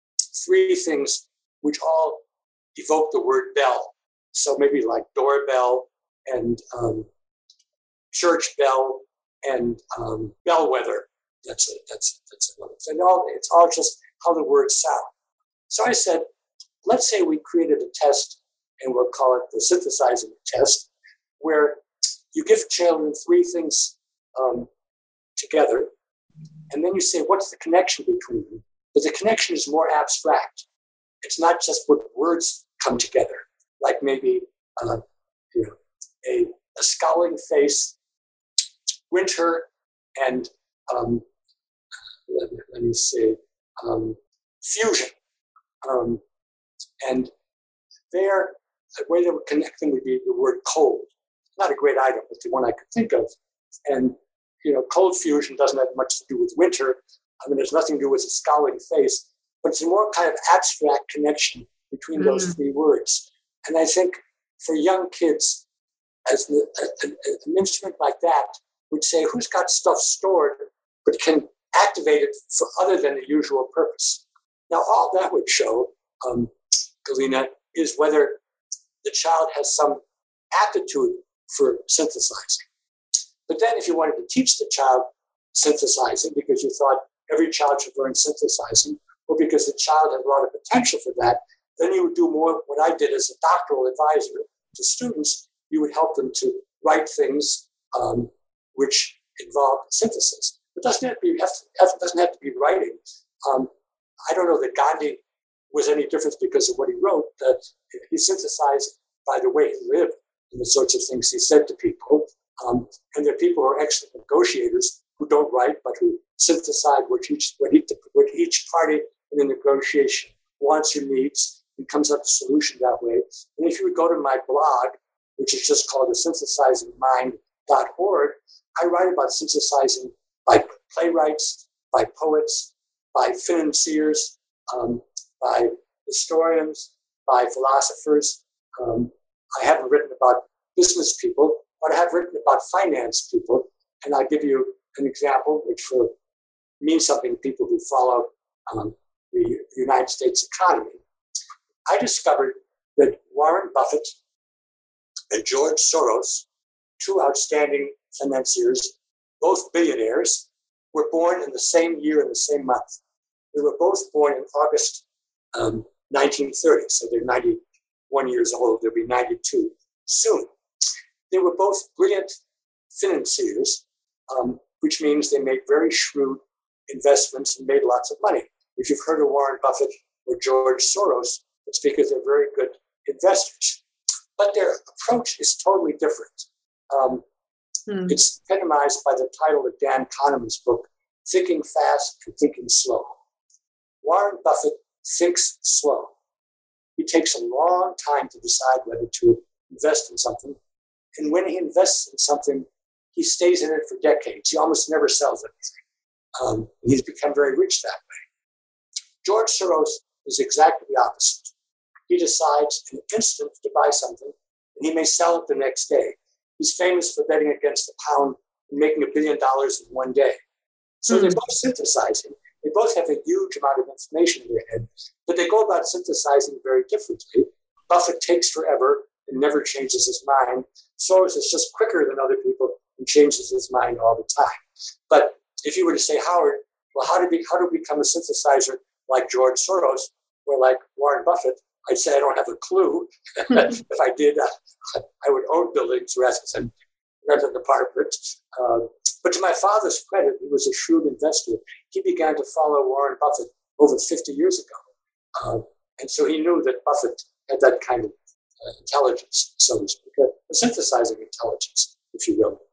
F: three things which all evoke the word bell. So maybe like doorbell and um, church bell and um, bellwether. That's a, that's that's another thing. All it's all just how the words sound. So I said, let's say we created a test, and we'll call it the synthesizing test, where you give children three things um, together, and then you say, what's the connection between them? But the connection is more abstract. It's not just what words come together, like maybe uh, you know, a, a scowling face, winter, and um, let, let me see, um, fusion. Um, and there, the way they would connect them would be the word cold. Not a great item, but the one I could think of. And, you know, cold fusion doesn't have much to do with winter. I mean, there's nothing to do with a scowling face, but it's a more kind of abstract connection between mm. those three words. And I think for young kids, as the, a, a, an instrument like that would say, who's got stuff stored, but can activate it for other than the usual purpose. Now, all that would show, um, Galina, is whether the child has some aptitude for synthesizing. But then if you wanted to teach the child synthesizing because you thought every child should learn synthesizing, or because the child had a lot of potential for that, then you would do more what I did as a doctoral advisor to students. You would help them to write things um, which involve synthesis. It doesn't have to be, have to, doesn't have to be writing. Um, I don't know that Gandhi was any different because of what he wrote, that he synthesized by the way he lived and the sorts of things he said to people. Um, and there are people who are excellent negotiators who don't write, but who synthesize what each, what each, what each party in a negotiation wants or needs and comes up with a solution that way. And if you would go to my blog, which is just called the synthesizing mind dot org, I write about synthesizing by playwrights, by poets, by financiers, um, by historians, by philosophers. Um, I haven't written about business people, but I have written about finance people. And I'll give you an example, which will mean something to people who follow um, the United States economy. I discovered that Warren Buffett and George Soros, two outstanding financiers, both billionaires, were born in the same year and the same month. They were both born in August um, nineteen thirty, so they're ninety-one years old. They'll be ninety-two soon. They were both brilliant financiers, um, which means they made very shrewd investments and made lots of money. If you've heard of Warren Buffett or George Soros, it's because they're very good investors. But their approach is totally different. Um, hmm. It's epitomized by the title of Dan Kahneman's book, Thinking Fast and Thinking Slow. Warren Buffett thinks slow. He takes a long time to decide whether to invest in something. And when he invests in something, he stays in it for decades. He almost never sells anything. Um, he's become very rich that way. George Soros is exactly the opposite. He decides in an instant to buy something, and he may sell it the next day. He's famous for betting against the pound and making a billion dollars in one day. So mm-hmm. they're both synthesizing. They both have a huge amount of information in their head, but they go about synthesizing very differently. Buffett takes forever and never changes his mind. Soros is just quicker than other people and changes his mind all the time. But if you were to say, Howard, well, how to be, how to become a synthesizer like George Soros or like Warren Buffett? I'd say I don't have a clue. If I did, uh, I would own buildings rather than rent an apartment. Uh, but to my father's credit, he was a shrewd investor. He began to follow Warren Buffett over fifty years ago. Uh, and so he knew that Buffett had that kind of uh, intelligence, so to speak, a synthesizing intelligence, if you will.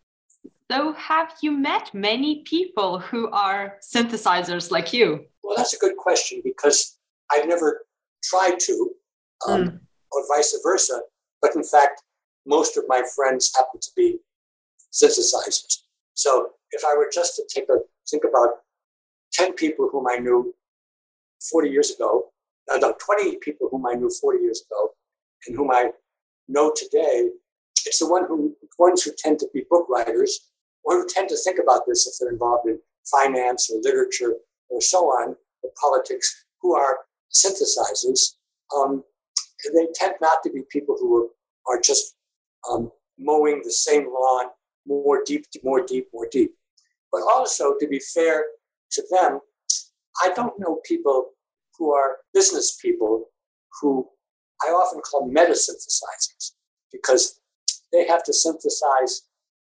E: So have you met many people who are synthesizers like you?
F: Well, that's a good question because I've never tried to, um, mm. or vice versa. But in fact, most of my friends happen to be synthesizers. So if I were just to take a think about ten people whom I knew forty years ago, uh, no, twenty people whom I knew forty years ago, and whom I know today, it's the one who ones who tend to be book writers, or who tend to think about this if they're involved in finance or literature or so on, or politics, who are synthesizers. Um, they tend not to be people who are, are just um, mowing the same lawn more deep, more deep, more deep. But also, to be fair to them, I don't know people who are business people who I often call meta-synthesizers, because they have to synthesize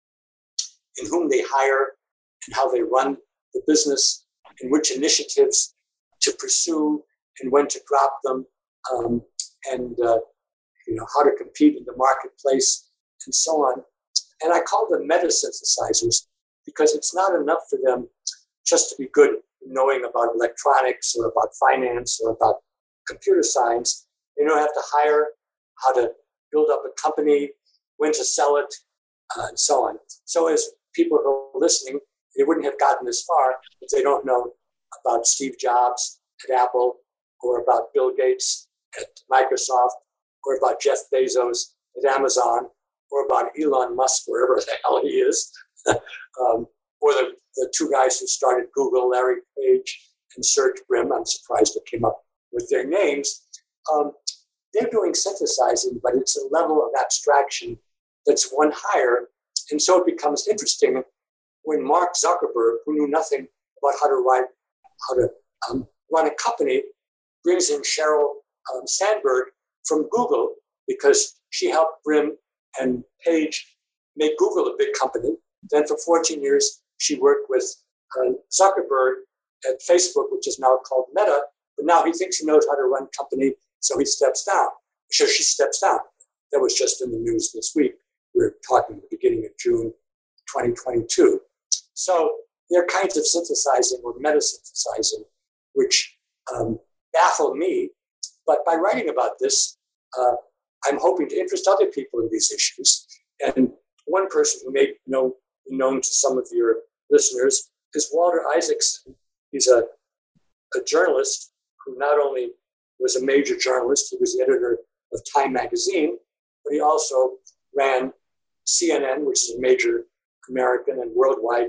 F: in whom they hire and how they run the business, and which initiatives to pursue and when to drop them, um, and uh, you know how to compete in the marketplace and so on. And I call them meta-synthesizers because it's not enough for them just to be good in knowing about electronics or about finance or about computer science. They know how to hire, how to build up a company, when to sell it, uh, and so on. So as people who are listening, they wouldn't have gotten this far if they don't know about Steve Jobs at Apple, or about Bill Gates at Microsoft, or about Jeff Bezos at Amazon, or about Elon Musk, wherever the hell he is, um, or the, the two guys who started Google, Larry Page and Serge Brin. I'm surprised it came up with their names. Um, they're doing synthesizing, but it's a level of abstraction that's one higher. And so it becomes interesting when Mark Zuckerberg, who knew nothing about how to write, how to um, run a company, brings in Sheryl um, Sandberg from Google, because she helped Brin and Page make Google a big company. Then for fourteen years, she worked with uh, Zuckerberg at Facebook, which is now called Meta. But now he thinks he knows how to run a company, so he steps down. So she steps down. That was just in the news this week. We're talking at the beginning of June twenty twenty-two. So there are kinds of synthesizing or meta-synthesizing which um, baffle me. But by writing about this, uh, I'm hoping to interest other people in these issues. And one person who may know, be known to some of your listeners is Walter Isaacson. He's a, a journalist who not only was a major journalist, he was the editor of Time magazine, but he also ran C N N, which is a major American and worldwide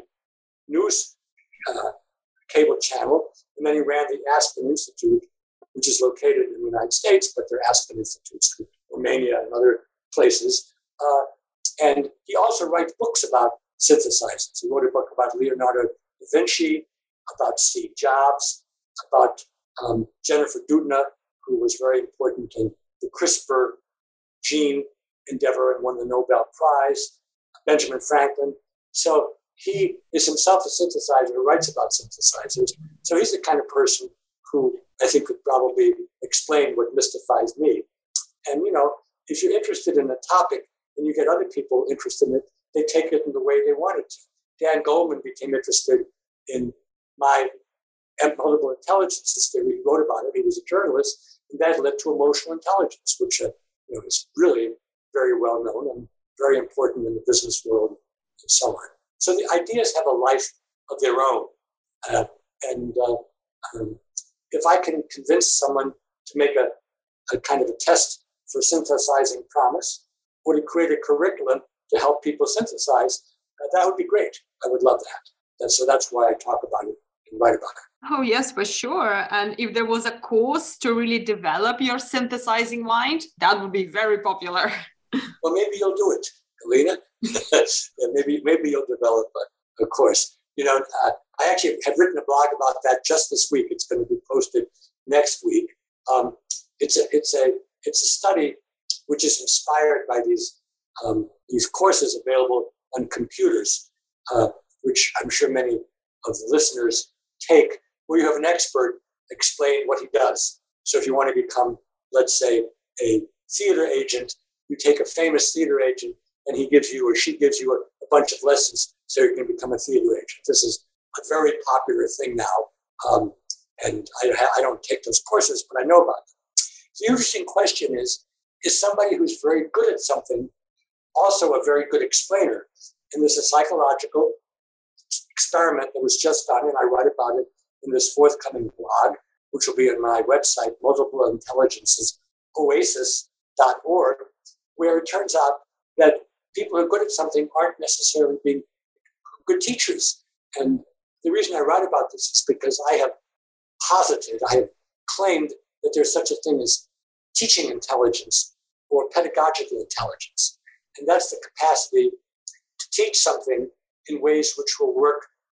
F: news uh, cable channel. And then he ran the Aspen Institute, which is located in the United States, but there are Aspen Institutes in Romania and other places. Uh, and he also writes books about synthesizers. He wrote a book about Leonardo da Vinci, about Steve Jobs, about um, Jennifer Doudna, who was very important in the CRISPR gene endeavor and won the Nobel Prize, Benjamin Franklin. So he is himself a synthesizer who writes about synthesizers. So he's the kind of person who I think could probably explain what mystifies me. And, you know, if you're interested in a topic and you get other people interested in it, they take it in the way they want it to. Dan Goleman became interested in my multiple intelligences theory. He wrote about it. He was a journalist, and that led to emotional intelligence, which uh, you know, is really very well known and very important in the business world and so on. So the ideas have a life of their own. Uh, and uh, um, if I can convince someone to make a, a kind of a test for synthesizing promise, or to create a curriculum to help people synthesize, uh, that would be great. I would love that. And so that's why I talk about it and write about it.
E: Oh, yes, for sure. And if there was a course to really develop your synthesizing mind, that would be very popular.
F: Well, maybe you'll do it, Galina. yeah, maybe maybe you'll develop a, a course. You know, uh, I actually have written a blog about that just this week. It's going to be posted next week. Um, it's a it's a it's a study which is inspired by these um, these courses available on computers, uh, which I'm sure many of the listeners take, where you have an expert explain what he does. So if you want to become, let's say, a theater agent, you take a famous theater agent and he gives you or she gives you a, a bunch of lessons so you can become a theater agent. This is a very popular thing now. Um, and I, I don't take those courses, but I know about them. The interesting question is, is somebody who's very good at something also a very good explainer? And there's a psychological experiment that was just done, and I write about it in this forthcoming blog, which will be on my website, multiple intelligences oasis dot org, where it turns out that people who are good at something aren't necessarily being good teachers. And the reason I write about this is because I have posited, I have claimed that there's such a thing as teaching intelligence or pedagogical intelligence. And that's the capacity to teach something in ways which will work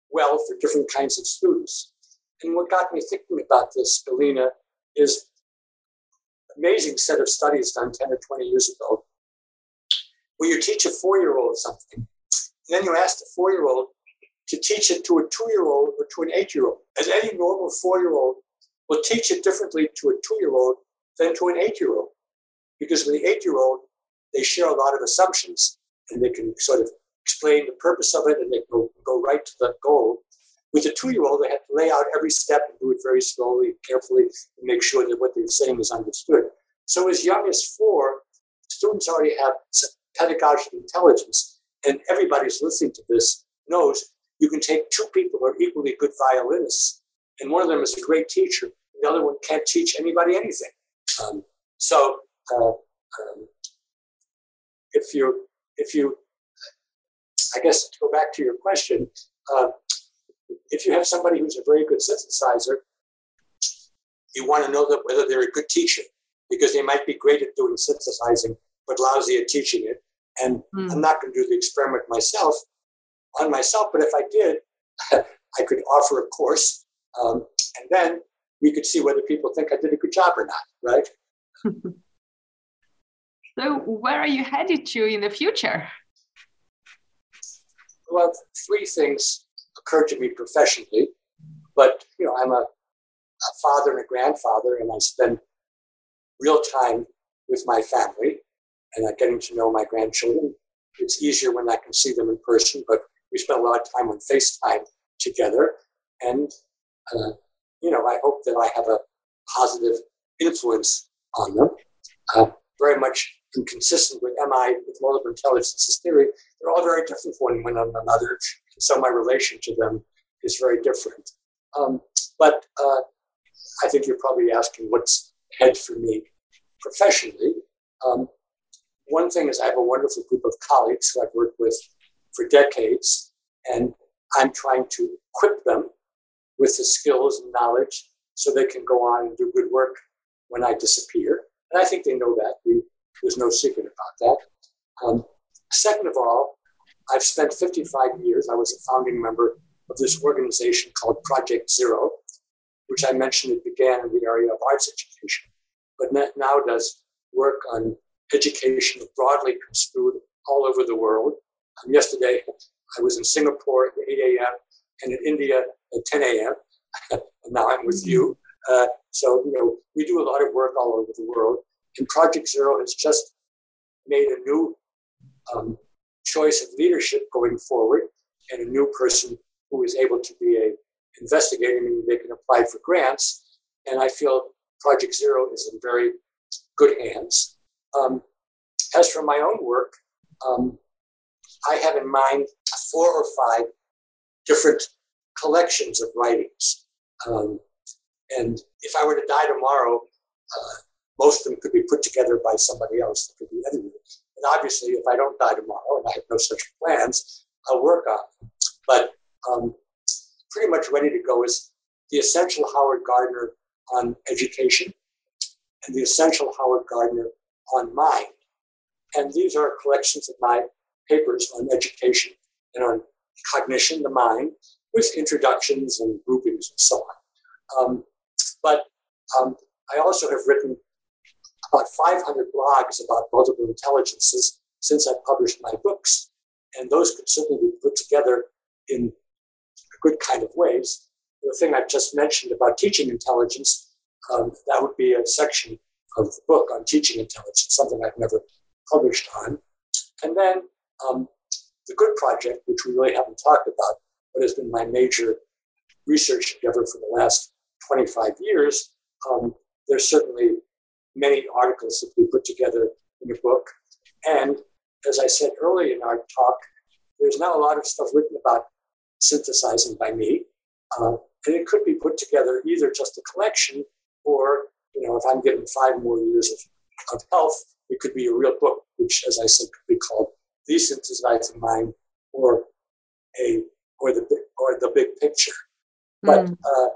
F: well for different kinds of students. And what got me thinking about this, Galina, is an amazing set of studies done ten or twenty years ago, where you teach a four-year-old something, and then you ask the four-year-old to teach it to a two-year-old or to an eight-year-old. As any normal four-year-old will teach it differently to a two-year-old than to an eight-year-old. Because with the eight-year-old, they share a lot of assumptions, and they can sort of explain the purpose of it, and they can go, go right to the goal. With a two-year-old, they have to lay out every step and do it very slowly, carefully, and make sure that what they're saying is understood. So as young as four, students already have pedagogical intelligence, and everybody who's listening to this knows you can take two people who are equally good violinists, and one of them is a great teacher, and the other one can't teach anybody anything. Um, so uh, um, if you, if you, I guess to go back to your question, uh, if you have somebody who's a very good synthesizer, you want to know that whether they're a good teacher, because they might be great at doing synthesizing, but lousy at teaching it. And mm. I'm not going to do the experiment myself on myself, but if I did, I could offer a course, um, and then we could see whether people think I did a good job or not, right?
E: So where are you headed to in the future?
F: Well, three things occurred to me professionally, but you know, I'm a, a father and a grandfather, and I spend real time with my family, and I'm getting to know my grandchildren. It's easier when I can see them in person, but we spend a lot of time on FaceTime together, and uh, you know, I hope that I have a positive influence on them. Uh, very much inconsistent with M I, with multiple intelligences theory. They're all very different from one another, and so my relation to them is very different. Um, but uh, I think you're probably asking what's ahead for me professionally. Um, one thing is I have a wonderful group of colleagues who I've worked with for decades, and I'm trying to equip them with the skills and knowledge so they can go on and do good work when I disappear. And I think they know that. We, there's no secret about that. Um, second of all, I've spent fifty-five years, I was a founding member of this organization called Project Zero, which I mentioned it began in the area of arts education, but now does work on education broadly construed all over the world. Um, yesterday, I was in Singapore at eight a.m. and in India at ten a.m. and now I'm with you. Uh, so, you know, we do a lot of work all over the world. And Project Zero has just made a new um, choice of leadership going forward, and a new person who is able to be a investigator, meaning they can apply for grants. And I feel Project Zero is in very good hands. Um, as for my own work, um, I have in mind four or five different collections of writings. Um, and if I were to die tomorrow, uh, most of them could be put together by somebody else that could be edited. And obviously, if I don't die tomorrow, and I have no such plans, I'll work on them. But um, pretty much ready to go is The Essential Howard Gardner on Education and The Essential Howard Gardner on Mind. And these are collections of my papers on education and on cognition, the mind, with introductions and groupings and so on. Um, but um, I also have written about five hundred blogs about multiple intelligences since I published my books. And those could certainly be put together in good kind of ways. The thing I've just mentioned about teaching intelligence, um, that would be a section of the book on teaching intelligence, something I've never published on. And then um, the Good Project, which we really haven't talked about, but has been my major research endeavor for the last twenty-five years. Um, there's certainly many articles that we put together in the book. And as I said earlier in our talk, there's now a lot of stuff written about synthesizing by me. Uh, and it could be put together either just a collection, or, you know, if I'm given five more years of, of health, it could be a real book, which, as I said, could be called The Synthesizing Mind, or a or the or the Big Picture. But mm. uh,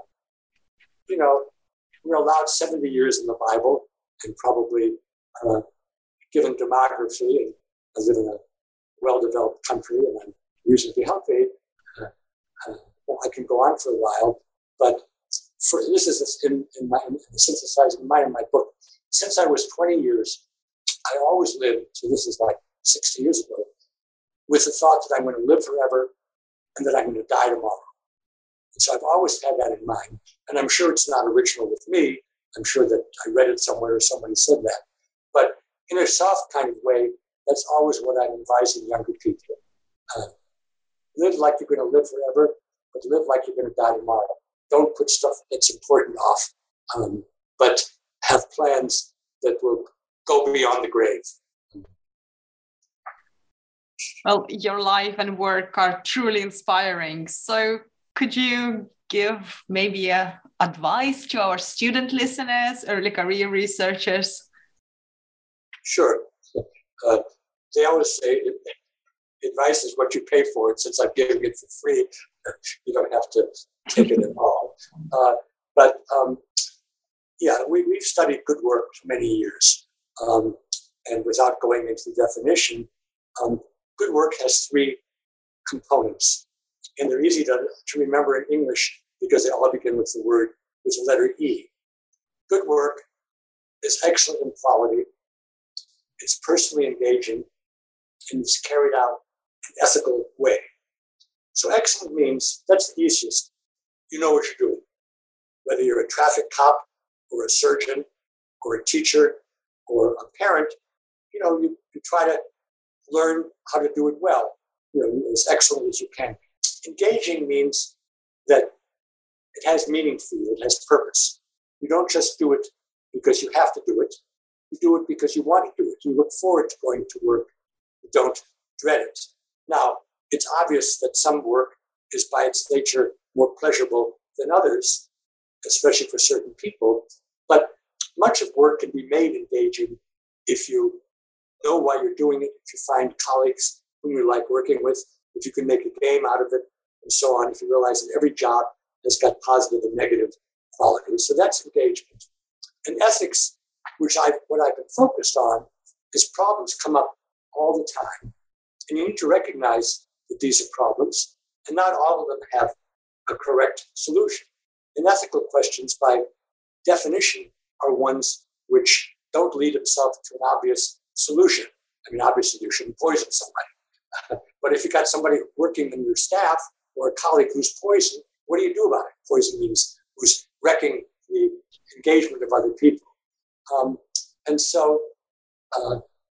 F: you know, we're allowed seventy years in the Bible, and probably, uh, given demography, and I live in a well-developed country, and I'm reasonably healthy, uh, uh, well, I can go on for a while, but for this is in, in my in the synthesizing mind in my book. Since I was twenty years, I always lived, so this is like sixty years ago, with the thought that I'm going to live forever and that I'm going to die tomorrow. And so I've always had that in mind. And I'm sure it's not original with me. I'm sure that I read it somewhere or somebody said that. But in a soft kind of way, that's always what I'm advising younger people. Uh, live like you're going to live forever, but live like you're going to die tomorrow. Don't put stuff that's important off, um, but have plans that will go beyond the grave.
E: Well, your life and work are truly inspiring. So could you give maybe a advice to our student listeners, early career researchers?
F: Sure. Uh, they always say advice is what you pay for it. Since I'm giving it for free, you don't have to take it at all. Uh, but um, yeah, we, we've studied good work for many years. Um, and without going into the definition, um, good work has three components. And they're easy to, to remember in English because they all begin with the word, with the letter E. Good work is excellent in quality. It's personally engaging, and it's carried out in an ethical way. So excellent means that's the easiest. You know what you're doing. Whether you're a traffic cop or a surgeon or a teacher or a parent, you know, you, you try to learn how to do it well, you know, as excellent as you can. Engaging means that it has meaning for you. It has purpose. You don't just do it because you have to do it. You do it because you want to do it. You look forward to going to work. You don't dread it. Now, it's obvious that some work is by its nature more pleasurable than others, especially for certain people. But much of work can be made engaging if you know why you're doing it, if you find colleagues whom you like working with, if you can make a game out of it, and so on, if you realize that every job has got positive and negative qualities. So that's engagement. And ethics, which I what I've been focused on, is problems come up all the time. And you need to recognize that these are problems, and not all of them have a correct solution. And ethical questions, by definition, are ones which don't lead themselves to an obvious solution. I mean, obviously, you shouldn't poison somebody. But if you got somebody working in your staff or a colleague who's poisoned, what do you do about it? Poison means who's wrecking the engagement of other people. Um, and so uh,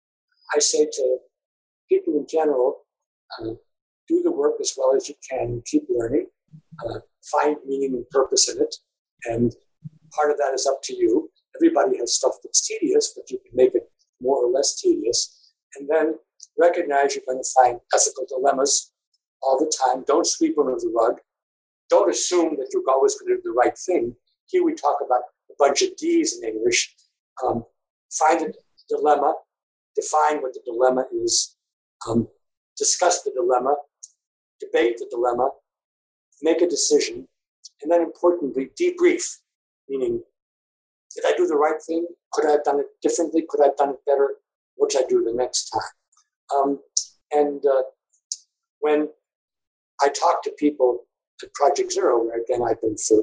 F: I say to people in general, uh, do the work as well as you can, keep learning, uh, find meaning and purpose in it. And part of that is up to you. Everybody has stuff that's tedious, but you can make it more or less tedious. And then recognize you're going to find ethical dilemmas all the time. Don't sweep under the rug. Don't assume that you're always going to do the right thing. Here we talk about a bunch of D's in English. Um, find a dilemma, define what the dilemma is, um, discuss the dilemma, debate the dilemma, make a decision, and then importantly, debrief, meaning, did I do the right thing? Could I have done it differently? Could I have done it better? What should I do the next time? Um, and uh, when I talk to people at Project Zero, where again I've been for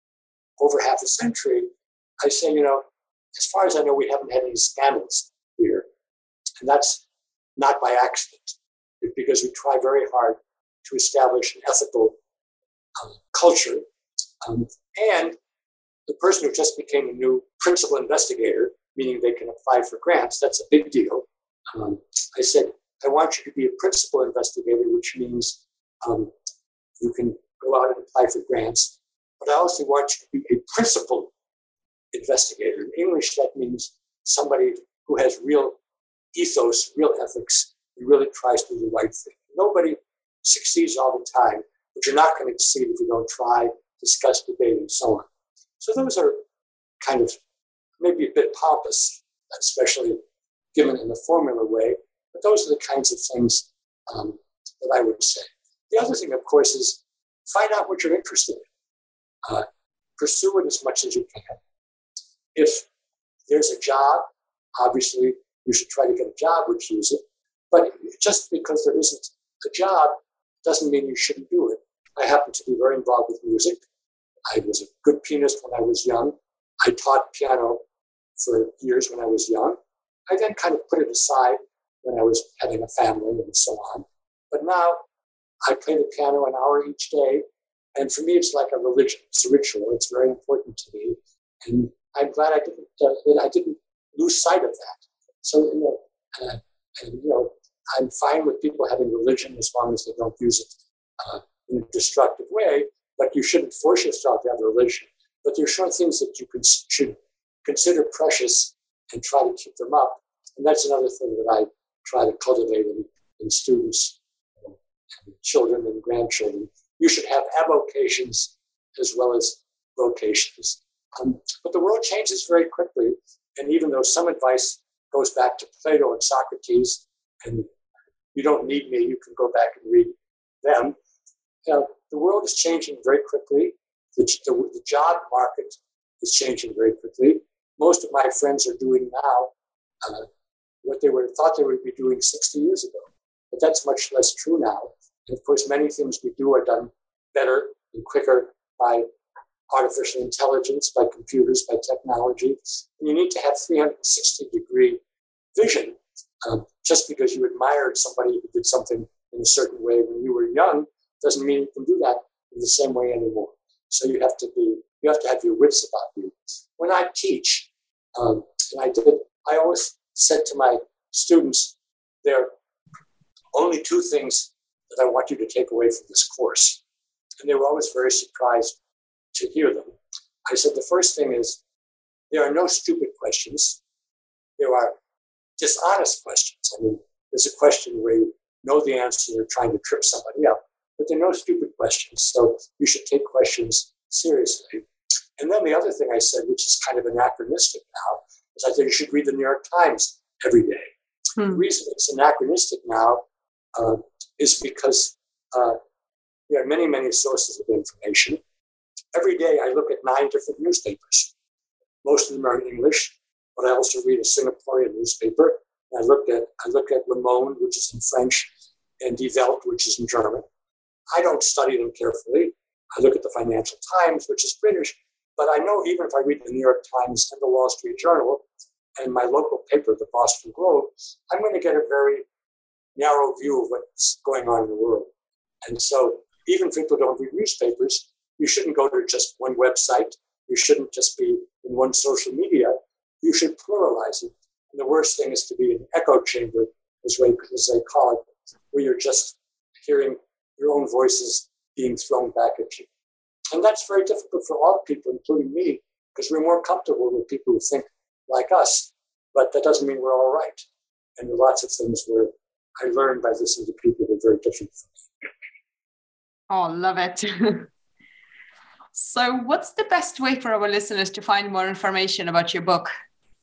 F: over half a century, I say, you know, as far as I know, we haven't had any scandals here. And that's not by accident. It's because we try very hard to establish an ethical um, culture. Um, and the person who just became a new principal investigator, meaning they can apply for grants, that's a big deal. Um, I said, I want you to be a principal investigator, which means um, you can go out and apply for grants. But I also want you to be a principled investigator. In English, that means somebody who has real ethos, real ethics, and really tries to do the right thing. Nobody succeeds all the time, but you're not going to succeed if you don't try, discuss, debate, and so on. So those are kind of maybe a bit pompous, especially given in a formula way, but those are the kinds of things um, that I would say. The other thing, of course, is find out what you're interested in. Uh, pursue it as much as you can. If there's a job, obviously you should try to get a job which uses it. But just because there isn't a job doesn't mean you shouldn't do it. I happened to be very involved with music. I was a good pianist when I was young. I taught piano for years when I was young. I then kind of put it aside when I was having a family and so on. But now I play the piano an hour each day. And for me, it's like a religion. It's a ritual. It's very important to me. And I'm glad I didn't, uh, that I didn't lose sight of that. So, you know, uh, and, you know, I'm fine with people having religion as long as they don't use it uh, in a destructive way. But you shouldn't force yourself to have a religion. But there are sure things that you can, should consider precious and try to keep them up. And that's another thing that I try to cultivate in, in students, and children and grandchildren. You should have avocations as well as vocations. Um, but the world changes very quickly. And even though some advice goes back to Plato and Socrates, and you don't need me, you can go back and read them. You know, the world is changing very quickly. The, the, the job market is changing very quickly. Most of my friends are doing now uh, what they were thought they would be doing sixty years ago. But that's much less true now. And of course, many things we do are done better and quicker by artificial intelligence, by computers, by technology. And you need to have three hundred sixty degree vision. Um, just because you admired somebody who did something in a certain way when you were young doesn't mean you can do that in the same way anymore. So you have to be, you have to have your wits about you. When I teach, um, and I did, I always said to my students, there are only two things that I want you to take away from this course. And they were always very surprised to hear them. I said, the first thing is, there are no stupid questions. There are dishonest questions. I mean, there's a question where you know the answer and you're trying to trip somebody up, but there are no stupid questions. So you should take questions seriously. And then the other thing I said, which is kind of anachronistic now, is I said you should read the New York Times every day. Hmm. The reason it's anachronistic now uh, is because uh, there are many, many sources of information. Every day I look at nine different newspapers. Most of them are in English, but I also read a Singaporean newspaper. I looked at I look at Le Monde, which is in French, and Die Welt, which is in German. I don't study them carefully. I look at the Financial Times, which is British, but I know even if I read the New York Times and the Wall Street Journal and my local paper, the Boston Globe, I'm going to get a very narrow view of what's going on in the world. And so even if people don't read newspapers, you shouldn't go to just one website. You shouldn't just be in one social media. You should pluralize it. And the worst thing is to be an echo chamber, as they call it, where you're just hearing your own voices being thrown back at you. And that's very difficult for all people, including me, because we're more comfortable with people who think like us, but that doesn't mean we're all right. And there are lots of things where I learned by listening to people who are very different from me.
E: Oh, love it. So what's the best way for our listeners to find more information about your book?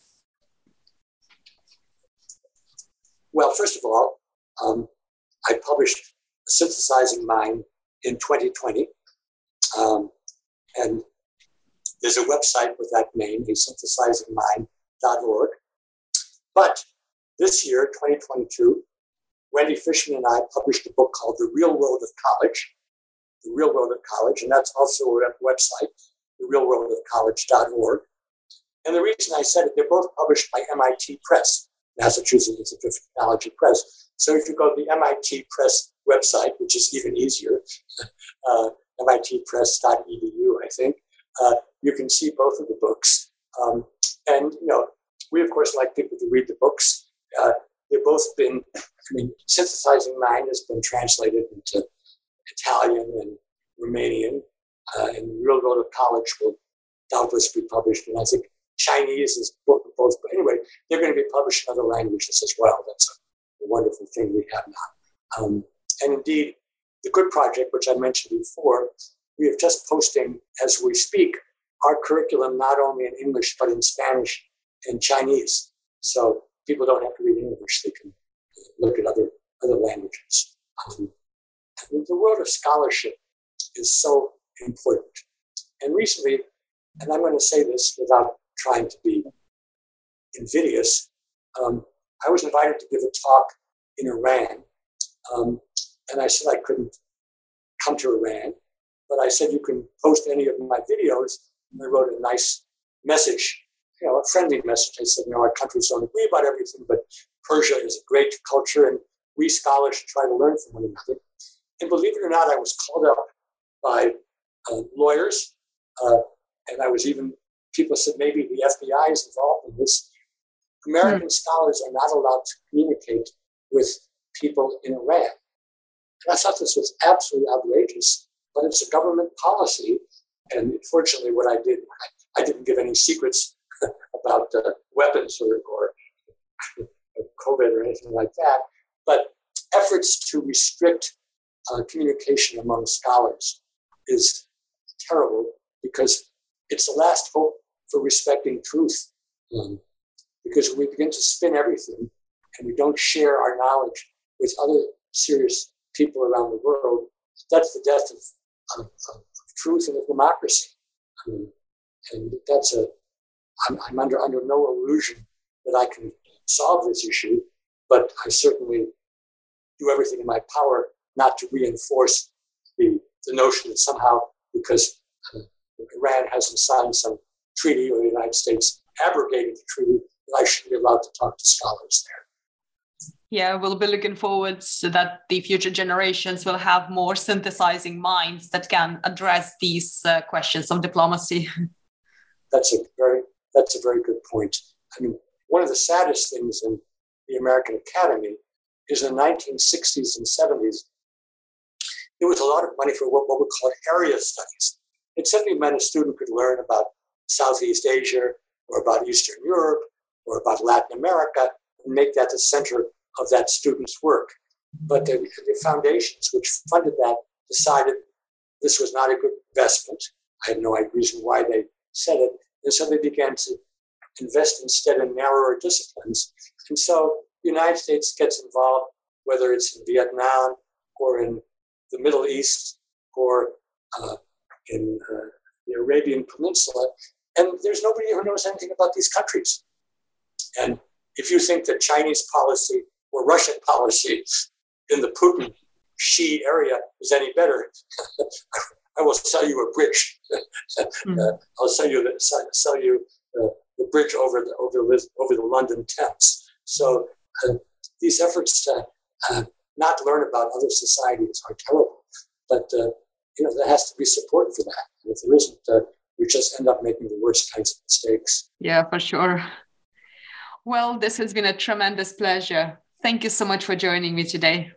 F: Well, first of all, um, I published Synthesizing Mind in twenty twenty. Um, and there's a website with that name, a synthesizing mind dot org. But this year, twenty twenty-two, Wendy Fishman and I published a book called The Real World of College, The Real World of College, and that's also a website, the real world of college dot org. And the reason I said it, they're both published by M I T Press, Massachusetts Institute of Technology Press. So if you go to the M I T Press website, which is even easier, uh, M I T press dot e d u, I think, uh, you can see both of the books. Um, and, you know, we, of course, like people to read the books. Uh, they've both been, I mean, Synthesizing Mind has been translated into Italian and Romanian, uh, and Real World of College will doubtless be published. And I think Chinese is both, both. But anyway, they're going to be published in other languages as well. That's a, a wonderful thing we have now. Um, and indeed, the Good Project, which I mentioned before, we are just posting as we speak our curriculum not only in English, but in Spanish and Chinese. So people don't have to read English. They can look at other, other languages. Um, the world of scholarship is so important. And recently, and I'm going to say this without trying to be invidious, um, I was invited to give a talk in Iran. Um, and I said I couldn't come to Iran, but I said, you can post any of my videos. And I wrote a nice message, you know, a friendly message. I said, you know, our countries don't agree about everything, but Persia is a great culture, and we scholars should try to learn from one another. And believe it or not, I was called up by uh, lawyers, uh, and I was even, people said maybe the F B I is involved in this. American mm. scholars are not allowed to communicate with people in Iran. And I thought this was absolutely outrageous, but it's a government policy. And unfortunately, what I did, I, I didn't give any secrets about uh, weapons or, or COVID or anything like that. But efforts to restrict uh, communication among scholars is terrible, because it's the last hope for respecting truth. Um, because when we begin to spin everything and we don't share our knowledge with other serious people around the world, that's the death of, of, of truth and of democracy. I mean, and that's a, I'm, I'm under, under no illusion that I can solve this issue, but I certainly do everything in my power not to reinforce the, the notion that somehow, because uh, Iran hasn't signed some treaty or the United States abrogated the treaty, that I should be allowed to talk to scholars there.
E: Yeah, we'll be looking forward so that the future generations will have more synthesizing minds that can address these uh, questions of diplomacy.
F: That's a very that's a very good point. I mean, one of the saddest things in the American Academy is in the nineteen sixties and seventies, there was a lot of money for what, what we call area studies. It simply meant a student could learn about Southeast Asia or about Eastern Europe or about Latin America and make that the center of that student's work. But the, the foundations which funded that decided this was not a good investment. I had no reason why they said it. And so they began to invest instead in narrower disciplines. And so the United States gets involved, whether it's in Vietnam or in the Middle East or uh, in uh, the Arabian Peninsula, and there's nobody who knows anything about these countries. And if you think that Chinese policy or Russian policy in the Putin Xi area is any better, I will sell you a bridge. mm. uh, I'll sell you the, sell you uh, the bridge over the over the over the London Thames. So uh, these efforts to uh, not learn about other societies are terrible, but uh, you know there has to be support for that. And if there isn't, uh, we just end up making the worst kinds of mistakes.
E: Yeah, for sure. Well, this has been a tremendous pleasure. Thank you so much for joining me today.